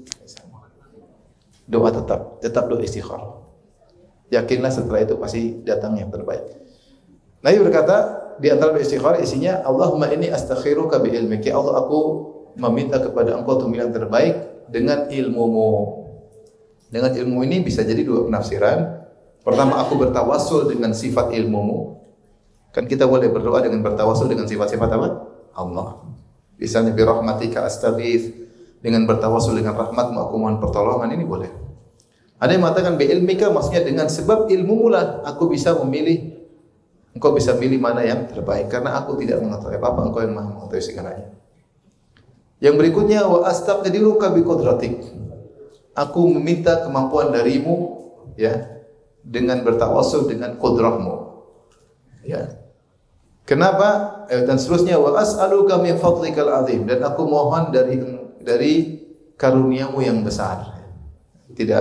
doa tetap, tetap doa istikharah. Yakinlah setelah itu pasti datang yang terbaik. Nabi berkata di antara doa istikharah isinya, Allahumma inni astakhiruka bi ilmik. Ya Allah, aku meminta kepada Engkau untuk yang terbaik dengan ilmumu. Dengan ilmu ini bisa jadi dua penafsiran. Pertama, aku bertawassul dengan sifat ilmumu. Kan kita boleh berdoa dengan bertawassul dengan sifat-sifat apa? Allah. Misalnya bi rahmatika astaghits, dengan bertawassul dengan rahmatmu aku mohon pertolongan, ini boleh. Ada yang mengatakan bi ilmika, maksudnya dengan sebab ilmumu lah aku bisa memilih, engkau bisa pilih mana yang terbaik karena aku tidak mengetahui apa-apa, engkau yang Maha mengetahui segalanya. Yang berikutnya, wa astaqdiruka bi qudratik. Aku meminta kemampuan darimu, ya, dengan bertawassul dengan kudrahmu. Ya. Kenapa? Eh, dan seterusnya, wa as'aluka min fadlikal azim, dan aku mohon dari dari karuniamu yang besar. Tidak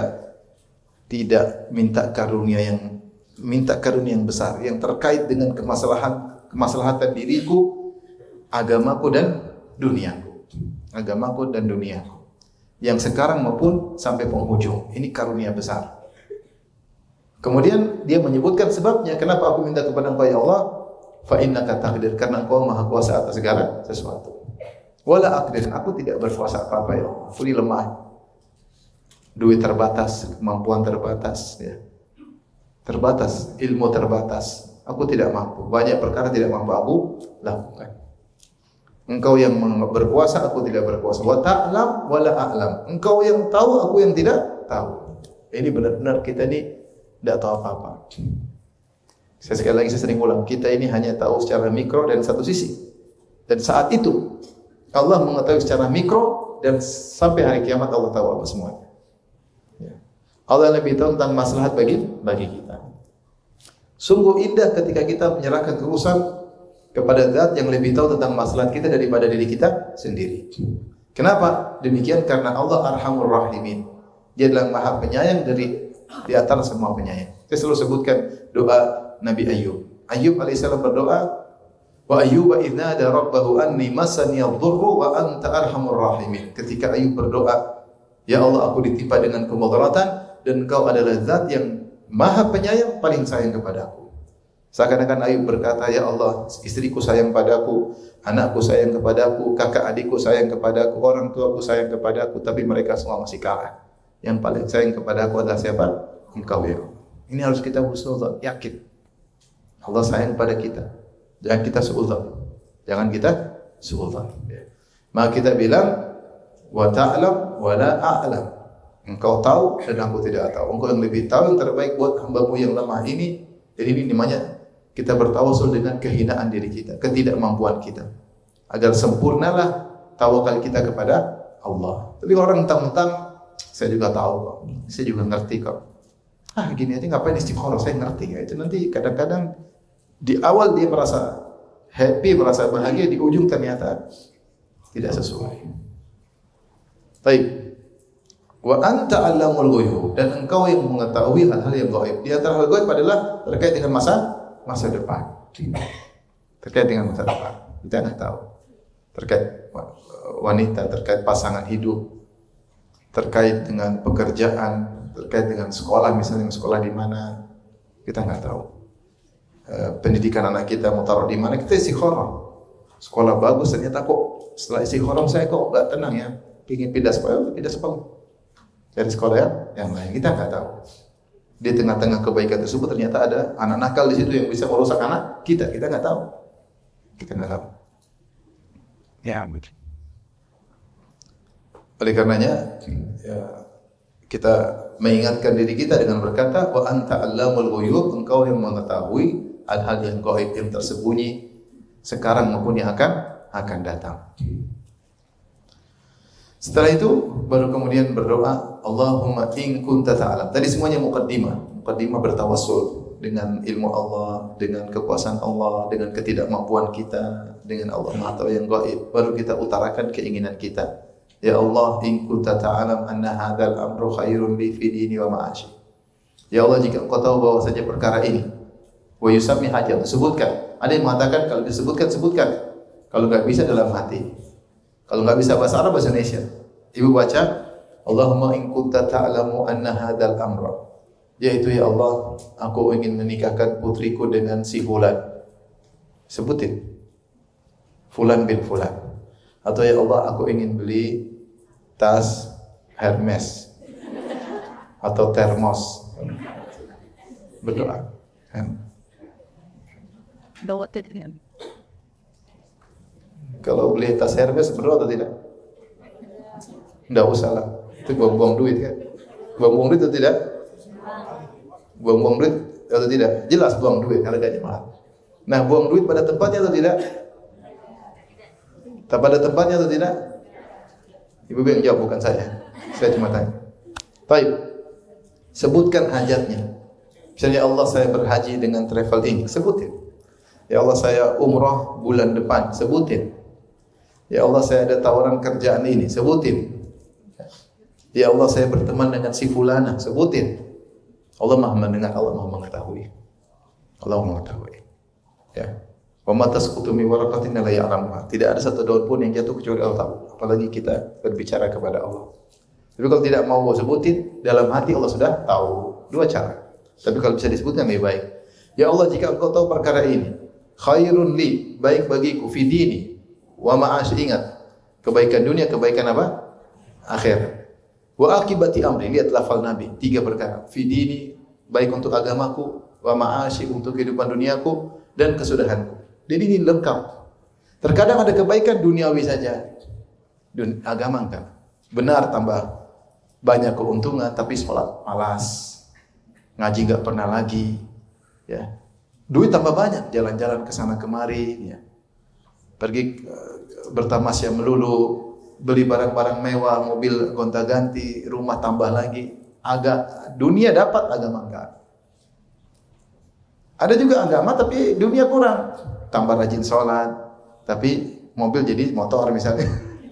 tidak minta karunia yang minta karunia yang besar yang terkait dengan kemaslahatan kemaslahatan diriku, agamaku dan duniaku. Agamaku dan duniaku. Yang sekarang maupun sampai penghujung. Ini karunia besar. Kemudian dia menyebutkan sebabnya kenapa aku minta kepada Engkau ya Allah, fa innaka taqdir, karena Engkau Maha kuasa atas segala sesuatu. Wala aqdir, aku tidak berkuasa apa-apa ya Allah. Aku ini lemah. Duit terbatas, kemampuan terbatas, ya. Terbatas, ilmu terbatas. Aku tidak mampu. Banyak perkara tidak mampu aku lakukan. Engkau yang berkuasa, aku tidak berkuasa. Wa ta'lam wa la a'lam. Engkau yang tahu, aku yang tidak tahu. Ini benar-benar kita ni tidak tahu apa-apa. Saya sekali lagi saya sering ulang, kita ini hanya tahu secara mikro dan satu sisi. Dan saat itu Allah mengetahui secara mikro dan sampai hari kiamat Allah tahu apa semuanya. Ya. Allah lebih tahu tentang maslahat bagi bagi kita. Sungguh indah ketika kita menyerahkan urusan kepada zat yang lebih tahu tentang maslahat kita daripada diri kita sendiri. Kenapa? Demikian karena Allah Arhamur Rahimin. Dia adalah Maha Penyayang dari di antara semua penyayang. Saya selalu sebutkan doa Nabi Ayyub. Ayyub alaihissalam berdoa, wa ayyuba idh nada rabbahu anni massani ad-dhurru wa anta arhamur rahimin. Ketika Ayyub berdoa, ya Allah, aku ditimpa dengan kemudaratan dan Engkau adalah zat yang Maha Penyayang, paling sayang kepadaku. Seakan-akan Ayyub berkata, ya Allah, istriku sayang padaku, anakku sayang kepadaku, kakak adikku sayang kepadaku, orang tuaku sayang kepadaku, tapi mereka semua masih kalah. Yang paling sayang kepadaku adalah siapa? Engkau ya Allah. Ini harus kita husnuzan, yakin. Allah sayang pada kita. Jangan kita suudzon. Jangan kita suudzon. Maka kita bilang, wa ta'lam wa la a'lam. Engkau tahu dan aku tidak tahu. Engkau yang lebih tahu yang terbaik buat hamba-Mu yang lemah ini. Jadi ini namanya kita bertawassul dengan kehinaan diri kita, ketidakmampuan kita. Agar sempurnalah tawakal kita kepada Allah. Tapi orang mentang-mentang, saya juga tahu kok. Saya juga ngerti kok. Ah gini aja ngapain istikharah, saya ngerti. Ya, itu nanti kadang-kadang di awal dia merasa happy, merasa bahagia, di ujung ternyata tidak sesuai. Baik. Wa anta 'allamul ghuyub, dan engkau yang mengetahui hal-hal yang gaib. Di antara hal gaib adalah terkait dengan masa masa depan. Terkait dengan masa depan. Kita enggak tahu. Terkait wanita, terkait pasangan hidup, terkait dengan pekerjaan, terkait dengan sekolah, misalnya sekolah di mana, kita enggak tahu. E, pendidikan anak kita mau taruh di mana, kita istikharah. Sekolah bagus, ternyata kok setelah istikharah saya kok enggak tenang ya. Ingin pindah sekolah, pindah sekolah. Dari sekolah yang, yang lain, kita enggak tahu. Di tengah-tengah kebaikan tersebut ternyata ada anak nakal di situ yang bisa merusak anak kita, kita enggak tahu. Kita enggak tahu. Ya, betul. Oleh karenanya ya, kita mengingatkan diri kita dengan berkata wa anta allamul ghuyub, engkau yang mengetahui hal-hal yang gaib yang tersembunyi sekarang maupun yang akan akan datang. Setelah itu baru kemudian berdoa, Allahumma in kunta ta'lam. Tadi semuanya muqaddimah, muqaddimah bertawassul dengan ilmu Allah, dengan kekuasaan Allah, dengan ketidakmampuan kita, dengan Allah Maha Tahu yang gaib. Baru kita utarakan keinginan kita. Ya Allah, in kunta ta'lam anna hadzal amru khairun li fi dini wa ma'ashi. Ya Allah, jika engkau tahu bahawa saja perkara ini, wa yusammi hajat, sebutkan. Ada yang mengatakan kalau disebutkan sebutkan. Kalau enggak bisa dalam hati. Kalau enggak bisa bahasa Arab, bahasa Indonesia. Ibu baca, Allahumma in kunta ta'lamu anna hadzal amra. Yaitu ya Allah, aku ingin menikahkan putriku dengan si fulan. Sebutin. Fulan bin fulan. Atau ya Allah, aku ingin beli tas Hermes atau termos. Berdoa. Bawa tadi. Kalau beli tas Hermes berdoa atau tidak? Tidak usah lah. Itu buang-buang duit kan? Buang-buang duit atau tidak? Buang-buang duit atau tidak? Jelas buang duit, harganya mahal. Nah, buang duit pada tempatnya atau tidak? Tak pada tempatnya atau tidak? Ibu yang jawab, bukan saya. Saya cuma tanya. Baik. Sebutkan hajatnya. Misalnya Allah, saya berhaji dengan travel ini. Sebutin. Ya Allah, saya umrah bulan depan. Sebutin. Ya Allah, saya ada tawaran kerjaan ini. Sebutin. Ya Allah, saya berteman dengan si fulana. Sebutin. Allah Maha mendengar, Allah Maha mengetahui. Allah Maha mengetahui. Ya. Wa ma tasqutu min waraqatin la ya'lamuha. Tidak ada satu daun pun yang jatuh kecuali Allah tahu. Apalagi kita berbicara kepada Allah. Tapi kalau tidak mau sebutin, dalam hati Allah sudah tahu. Dua cara. Tapi kalau bisa disebutkan lebih baik. Ya Allah, jika Engkau tahu perkara ini, khairun li, baik bagiku fi dini wa ma'ash, ingat. Kebaikan dunia, kebaikan apa? Akhirat. Wa akibati amri, lihat lafal Nabi, tiga perkara. Fi dini, baik untuk agamaku, wa ma'ashi, untuk kehidupan duniaku, dan kesudahanku. Jadi ini lengkap. Terkadang ada kebaikan duniawi saja. Dun agama enggak. Benar tambah banyak keuntungan, tapi sholat malas. Ngaji enggak pernah lagi. Ya. Duit tambah banyak, jalan-jalan ke sana kemari, ya. Pergi uh, bertamasya melulu, beli barang-barang mewah, mobil gonta-ganti, rumah tambah lagi. Agak dunia dapat, agama enggak. Ada juga agama tapi dunia kurang. Tambah rajin sholat, tapi mobil jadi motor misalnya.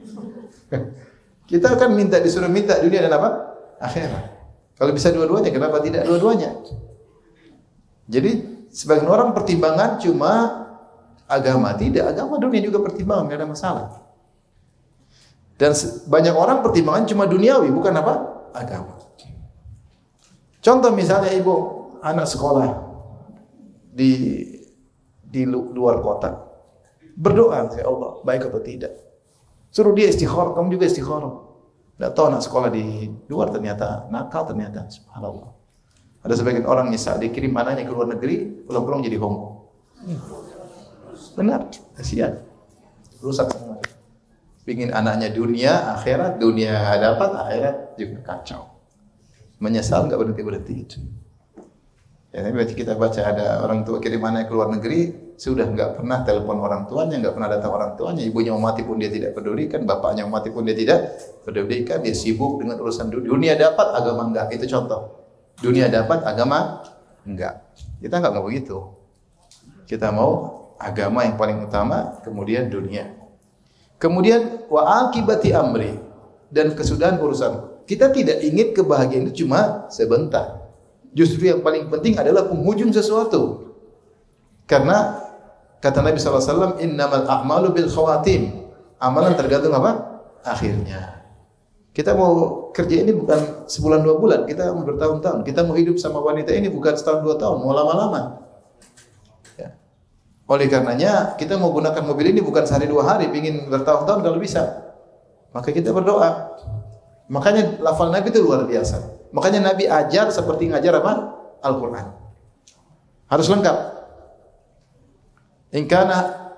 Kita akan minta, disuruh minta dunia dan apa? Akhirat. Kalau bisa dua-duanya, kenapa tidak dua-duanya? Jadi sebagian orang pertimbangan cuma agama, tidak, agama dunia juga pertimbangan, tidak ada masalah. Dan banyak orang pertimbangan cuma duniawi, bukan apa? Agama. Contoh misalnya ibu anak sekolah di di luar kota, berdoa ya Allah, baik atau tidak. Suruh dia istikharah, kamu juga istikharah. Tidak tahu anak sekolah di luar ternyata nakal, ternyata subhanallah. Ada sebagian orang nyesal dikirim anaknya ke luar negeri, pulang-pulang jadi homo. Benar, kasihan. Rusak semua. Pingin anaknya dunia, akhirat, dunia dapat, akhirat juga kacau. Menyesal enggak berhenti-berhenti itu. Ya, tapi kita baca ada orang tua kirim anaknya ke luar negeri, sudah enggak pernah telepon orang tuanya, enggak pernah datang orang tuanya, ibunya mau mati pun dia tidak pedulikan, bapaknya mau mati pun dia tidak pedulikan, dia sibuk dengan urusan dunia. Dunia dapat, agama enggak. Itu contoh. Dunia dapat, agama enggak. Kita enggak enggak begitu. Kita mau agama yang paling utama, kemudian dunia. Kemudian wa akibati amri, dan kesudahan urusan. Kita tidak ingin kebahagiaan itu cuma sebentar. Justru yang paling penting adalah penghujung sesuatu. Karena kata Nabi sallallahu alaihi wasallam, innamal a'malu bil khawatim. Amalan tergantung apa? Akhirnya. Kita mau kerja ini bukan sebulan dua bulan, kita mau bertahun-tahun. Kita mau hidup sama wanita ini bukan setahun dua tahun, mau lama-lama. Ya. Oleh karenanya kita mau gunakan mobil ini bukan sehari dua hari, ingin bertahun-tahun kalau bisa. Maka kita berdoa. Makanya lafal Nabi itu luar biasa. Makanya Nabi ajar seperti ngajar apa? Al-Quran. Harus lengkap. In kana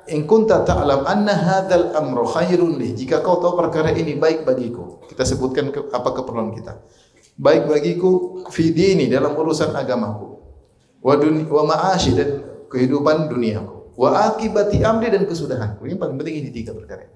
in kunta ta'lam anna hadzal amru khairun li, jika kau tahu perkara ini baik bagiku. Kita sebutkan ke, apa keperluan kita. Baik bagiku fi dini, dalam urusan agamaku. Wa duni wa ma'ashi, dan kehidupan duniaku. Wa akibati amri, dan kesudahanku. Ini paling penting, ini tiga perkara.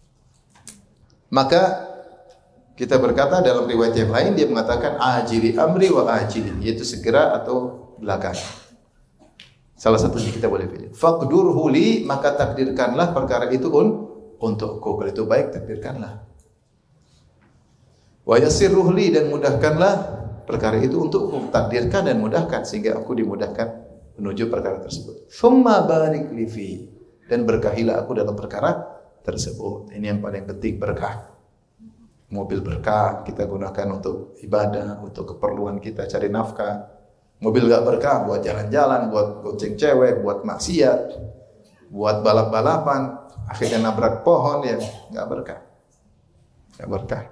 Maka kita berkata dalam riwayat yang lain dia mengatakan ajili amri wa ajili, yaitu segera atau belakangan. Salah satunya kita boleh pilih. Faqdurhu li, maka takdirkanlah perkara itu un, untukku. Kalau itu baik, takdirkanlah. Wa yassirruh li, dan mudahkanlah perkara itu untukku. Takdirkan dan mudahkan sehingga aku dimudahkan menuju perkara tersebut. Thumma barik li fi, dan berkahilah aku dalam perkara tersebut. Ini yang paling penting, berkah. Mobil berkah kita gunakan untuk ibadah, untuk keperluan kita cari nafkah. Mobil enggak berkah buat jalan-jalan, buat goceng cewek, buat maksiat, buat balap-balapan, akhirnya nabrak pohon, ya enggak berkah. Enggak berkah.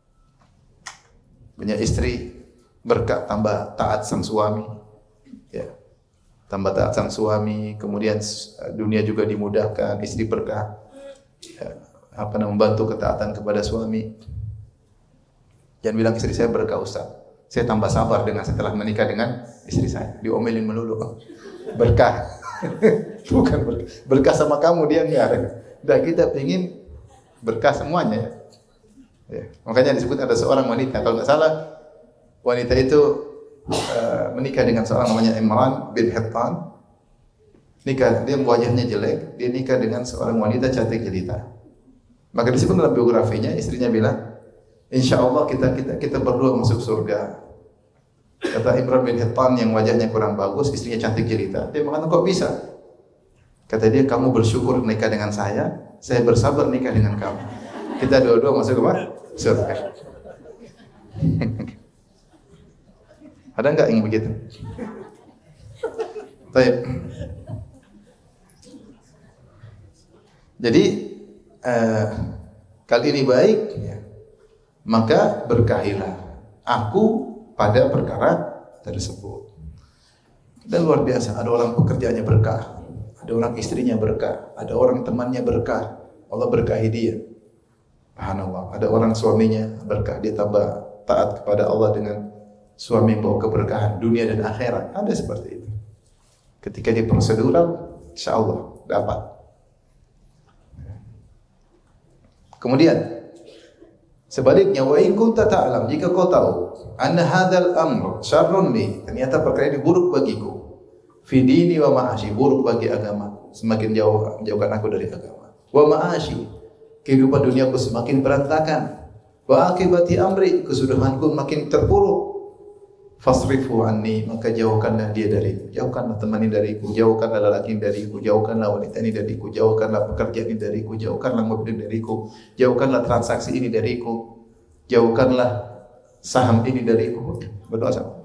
Punya istri berkah, tambah taat sang suami. Ya. Tambah taat sang suami, kemudian dunia juga dimudahkan, istri berkah. Ya, apa namanya, membantu ketaatan kepada suami. Jangan bilang istri saya berkah Ustaz, saya tambah sabar dengan setelah menikah dengan istri saya. Diomelin melulu, berkah. Bukan berkah. Berkah sama kamu dia enggak ada. Dan kita ingin berkah semuanya. Ya. Makanya disebut ada seorang wanita, kalau enggak salah wanita itu uh, menikah dengan seorang namanya Imran bin Hittan. Nikah, dia wajahnya jelek, dia nikah dengan seorang wanita cantik jelita. Maka disebut dalam biografinya, istrinya bilang, insya Allah kita kita kita berdua masuk surga. Kata Imran bin Hittan yang wajahnya kurang bagus, istrinya cantik jelita. Dia mengatakan, kok bisa? Kata dia, kamu bersyukur nikah dengan saya, saya bersabar nikah dengan kamu. Kita dua-dua masuk ke surga. Ada enggak yang begitu? Baik. Jadi uh, kali ini baik, ya, maka berkahilah aku pada perkara tersebut. Dan luar biasa, ada orang pekerjaannya berkah, ada orang istrinya berkah, ada orang temannya berkah, Allah berkahi dia. Subhanallah, ada orang suaminya berkah, dia tambah taat kepada Allah dengan suami yang bawa keberkahan dunia dan akhirat. Ada seperti itu. Ketika dia prosedural, insya Allah dapat. Kemudian sebaliknya, wa in kunta ta'lam, jika kau tahu anna hadzal amr syarrun li, ternyata perkara ini buruk bagiku, fi dini wa ma'ashi, buruk bagi agama, semakin jauh menjauhkan aku dari agama. Wa ma'ashi, kehidupan duniaku semakin berantakan. Wa akibati amri, kesudahanku makin terpuruk. Fasrifu anni, maka jauhkanlah dia dariku, jauhkanlah teman ini dariku, jauhkanlah lelaki ini dariku, jauhkanlah wanita ini dariku, jauhkanlah pekerjaan ini dariku, jauhkanlah mobil ini dariku, jauhkanlah transaksi ini dariku, jauhkanlah saham ini dariku. Berdoa sama.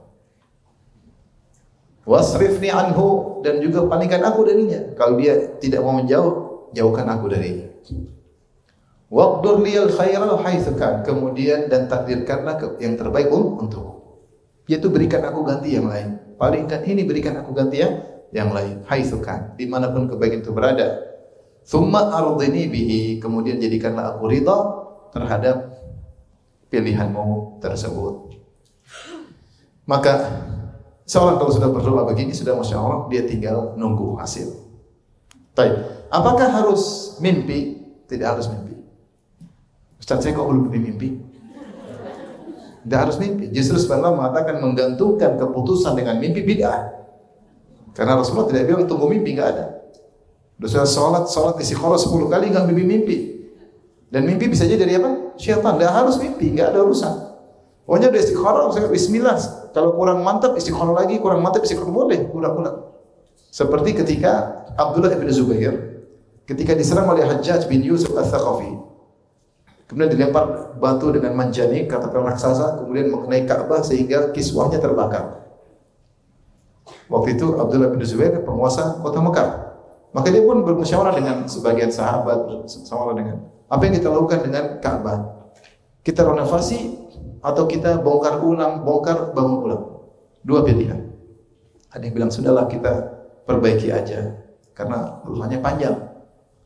Wasrifni anhu, dan juga palingkan aku darinya. Kalau dia tidak mau menjauh, jauhkan aku darinya. Waqdur liyal khairal haitsu kan, kemudian dan takdirkanlah yang terbaik untukku. Yaitu berikan aku ganti yang lain. Palingkan ini, berikan aku ganti yang yang lain. Haitsu kan, dimanapun kebaikan itu berada. Tsumma ardini bihi, kemudian jadikanlah aku ridha terhadap pilihanmu tersebut. Maka seorang kalau sudah berdoa begini, sudah masya Allah, dia tinggal nunggu hasil. Baik, apakah harus mimpi? Tidak harus mimpi. Ustaz, saya kok belum mimpi? Tidak harus mimpi. Justru sebenarnya mengatakan menggantungkan keputusan dengan mimpi bid'ah. Karena Rasulullah tidak bilang tunggu mimpi, enggak ada. Dosa salat, salat istikharah sepuluh kali enggak mimpi-mimpi. Dan mimpi bisa jadi dari apa? Syaitan. Tidak harus mimpi, enggak ada urusan. Pokoknya udah istikharah, saya bismillah. Kalau kurang mantap istikharah lagi, kurang mantap istikharah boleh, ulang-ulang. Seperti ketika Abdullah bin Zubair ketika diserang oleh Hajjaj bin Yusuf Al-Thaqafi. Kemudian dilempar batu dengan manjanik, katakan raksasa, kemudian mengenai Ka'bah sehingga kiswahnya terbakar. Waktu itu Abdullah bin Zubair penguasa kota Mekah. Maka dia pun bermusyawarah dengan sebagian sahabat, bermusyawarah dengan apa yang kita lakukan dengan Ka'bah. Kita renovasi atau kita bongkar ulang, bongkar bangun ulang. Dua pilihan. Ada yang bilang sudahlah kita perbaiki aja karena urusannya panjang.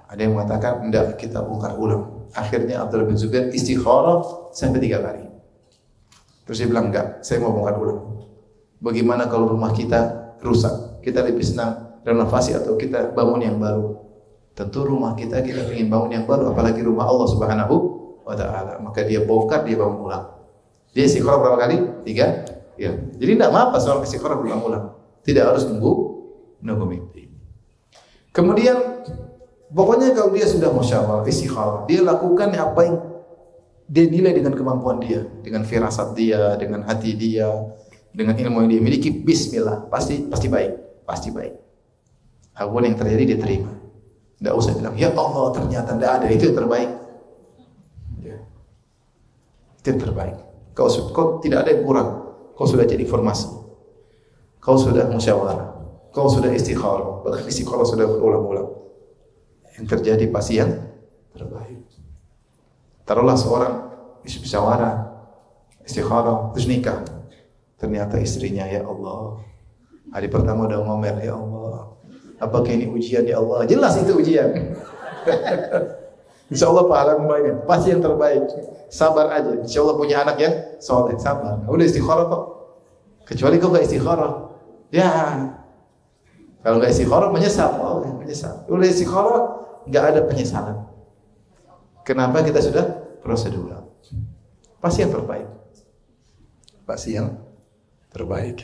Ada yang mengatakan hendak kita bongkar ulang. Akhirnya Abdullah bin Zubair istikharah sampai tiga kali. Terus dia bilang, enggak, saya mau bongkar ulang. Bagaimana kalau rumah kita rusak? Kita lebih senang renovasi atau kita bangun yang baru? Tentu rumah kita kita ingin bangun yang baru, apalagi rumah Allah Subhanahu wa taala. Maka dia bongkar, dia bangun ulang. Dia istikharah berapa kali? Tiga. Ya. Jadi tidak apa-apa seorang istikharah berulang-ulang. Tidak harus nunggu nunggu mimpi. Kemudian pokoknya kalau dia sudah musyawarah istikharah, dia lakukan apa yang dia nilai dengan kemampuan dia, dengan firasat dia, dengan hati dia, dengan ilmu yang dia miliki. Bismillah, pasti pasti baik, pasti baik. Apapun yang terjadi dia terima. Tidak usah bilang, ya Allah ternyata tidak ada, itu yang terbaik. Ya. Itu yang terbaik. Kau, kau tidak ada yang kurang. Kau sudah jadi formasi. Kau sudah musyawarah. Kau sudah istikharah. Bahkan istikharah sudah berulang-ulang. Yang terjadi pasti yang terbaik. Taruhlah seorang musyawarah, istikharah, terus nikah. Ternyata istrinya, ya Allah, hari pertama udah ngomel, ya Allah, apakah ini ujian ya Allah? Jelas itu ujian. Insya Allah pahala membaikkan, pasti yang terbaik. Sabar aja. Insya Allah punya anak yang soleh, sabar. Udah istikharah kok. Kecuali kau gak istikharah, ya. Kalau gak istikharah menyesal, oh, menyesal. Udah istikharah, gak ada penyesalan. Kenapa? Kita sudah prosedural. Pasti yang terbaik. Pasti yang terbaik.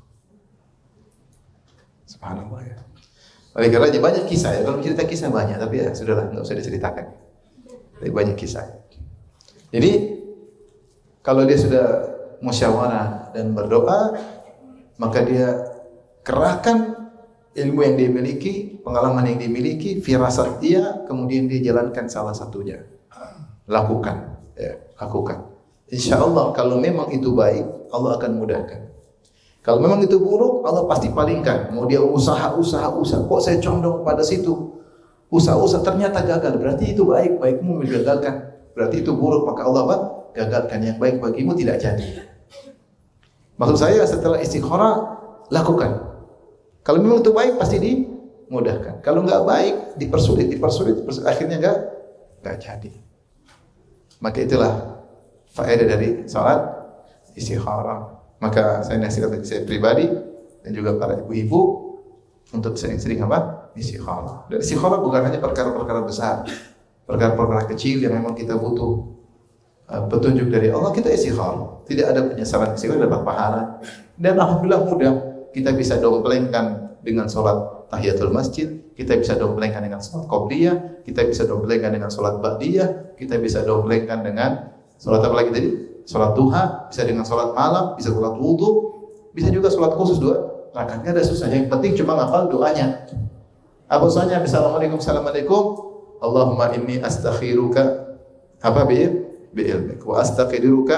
Subhanallah ya. Oleh karena banyak kisah ya. Kalau cerita kisah banyak, tapi ya sudahlah, nggak usah diceritakan. Tapi banyak kisah. Jadi kalau dia sudah musyawarah dan berdoa, maka dia kerahkan ilmu yang dia miliki, pengalaman yang dia miliki, firasat dia, kemudian dia jalankan salah satunya. Lakukan, ya, lakukan. Insya Allah kalau memang itu baik, Allah akan mudahkan. Kalau memang itu buruk, Allah pasti palingkan. Mau dia usaha, usaha, usaha. Kok saya condong pada situ? Usaha-usaha ternyata gagal. Berarti itu baik, baikmu menggagalkan. Berarti itu buruk, maka Allah apa? Gagalkan. Yang baik bagimu tidak jadi. Maksud saya setelah istikharah, lakukan. Kalau memang itu baik, pasti dimudahkan. Kalau enggak baik, dipersulit, dipersulit, dipersulit. Akhirnya enggak, enggak jadi. Maka itulah faedah dari salat istikharah. Maka saya nasihat dari saya pribadi dan juga para ibu-ibu untuk sering-sering apa? Istikharah. Dan istikharah bukan hanya perkara-perkara besar, perkara-perkara kecil yang memang kita butuh uh, petunjuk dari Allah, kita istikharah. Tidak ada penyesalan, istikharah dapat pahala. Dan alhamdulillah mudah, kita bisa domplengkan dengan sholat tahiyatul masjid, kita bisa domplengkan dengan sholat qobliyah, kita bisa domplengkan dengan sholat ba'diyah, kita bisa domplengkan dengan sholat apa lagi tadi? Sholat duha, bisa dengan sholat malam, bisa sholat wudhu, bisa juga sholat khusus dua rakaat. Ada susahnya, yang penting cuma ngapal doanya. Apa susahnya? Assalamualaikum, assalamualaikum. Allahumma inni astakhiruka apa bi bi'ilmik wa astaqdiruka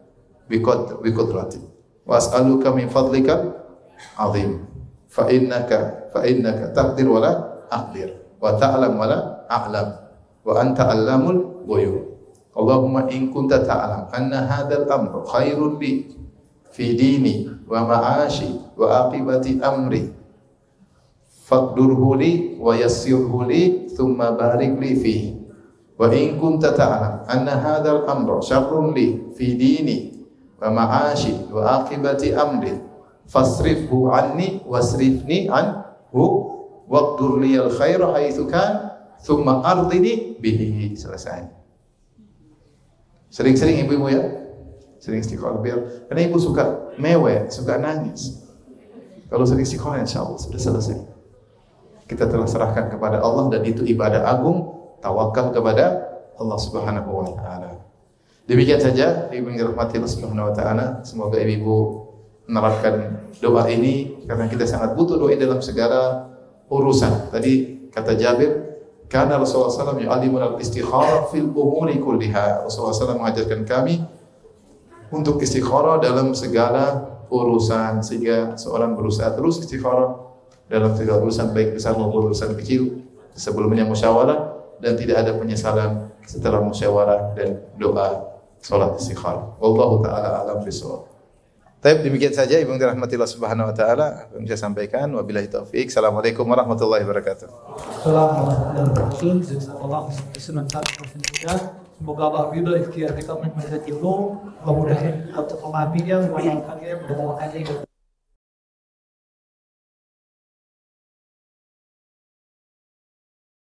bi qudratik wa as'aluka min fadlika azim fa innaka fa innaka taqdir wa la aqdir wa ta'lam wa la a'lam wa anta allamul ghuyub. Allahumma in kunta ta'lam anna hadzal amra khairun li fi dini wa ma'ashi wa aqibati amri faqdurhu li wa yassirhu li thumma barik li fihi wa in kunta ta'lam anna hadzal amra syarrun li fi dini wa ma'ashi wa aqibati amri fasrifhu anni wasrifni anhu waqdur li al khaira haitsu kan thumma ardini bihi. Selesai. Sering-sering ibu-ibu ya, sering istikharah biar, karena ibu suka mewek, suka nangis. Kalau sering istikharah, insya Allah sudah selesai. Kita telah serahkan kepada Allah dan itu ibadah agung, tawakal kepada Allah Subhanahu Wa Taala. Demikian saja, ibu yang dirahmati Allah Subhanahu Wa Taala. Semoga ibu menerapkan doa ini karena kita sangat butuh doa dalam segala urusan. Tadi kata Jabir, karena Rasulullah shallallahu alaihi wasallam yu'allimuna al-istikharah fil umuri kulliha. Rasulullah shallallahu alaihi wasallam mengajarkan kami untuk istikharah dalam segala urusan, sehingga seorang berusaha terus istikharah dalam segala urusan baik besar maupun urusan kecil. Sebelumnya musyawarah dan tidak ada penyesalan setelah musyawarah dan doa salat istikharah. Wallahu taala alam bishawab. Baik, demikian saja Ibu yang dirahmati Allah Subhanahu wa taala yang saya sampaikan. Wabillahi taufik. Assalamualaikum warahmatullahi wabarakatuh. Assalamualaikum warahmatullahi wabarakatuh. Semoga Allah ridho ikhtiar kita menjadi ilmu, kemudahan untuk memahaminya, mengamalkannya, mengamalkannya.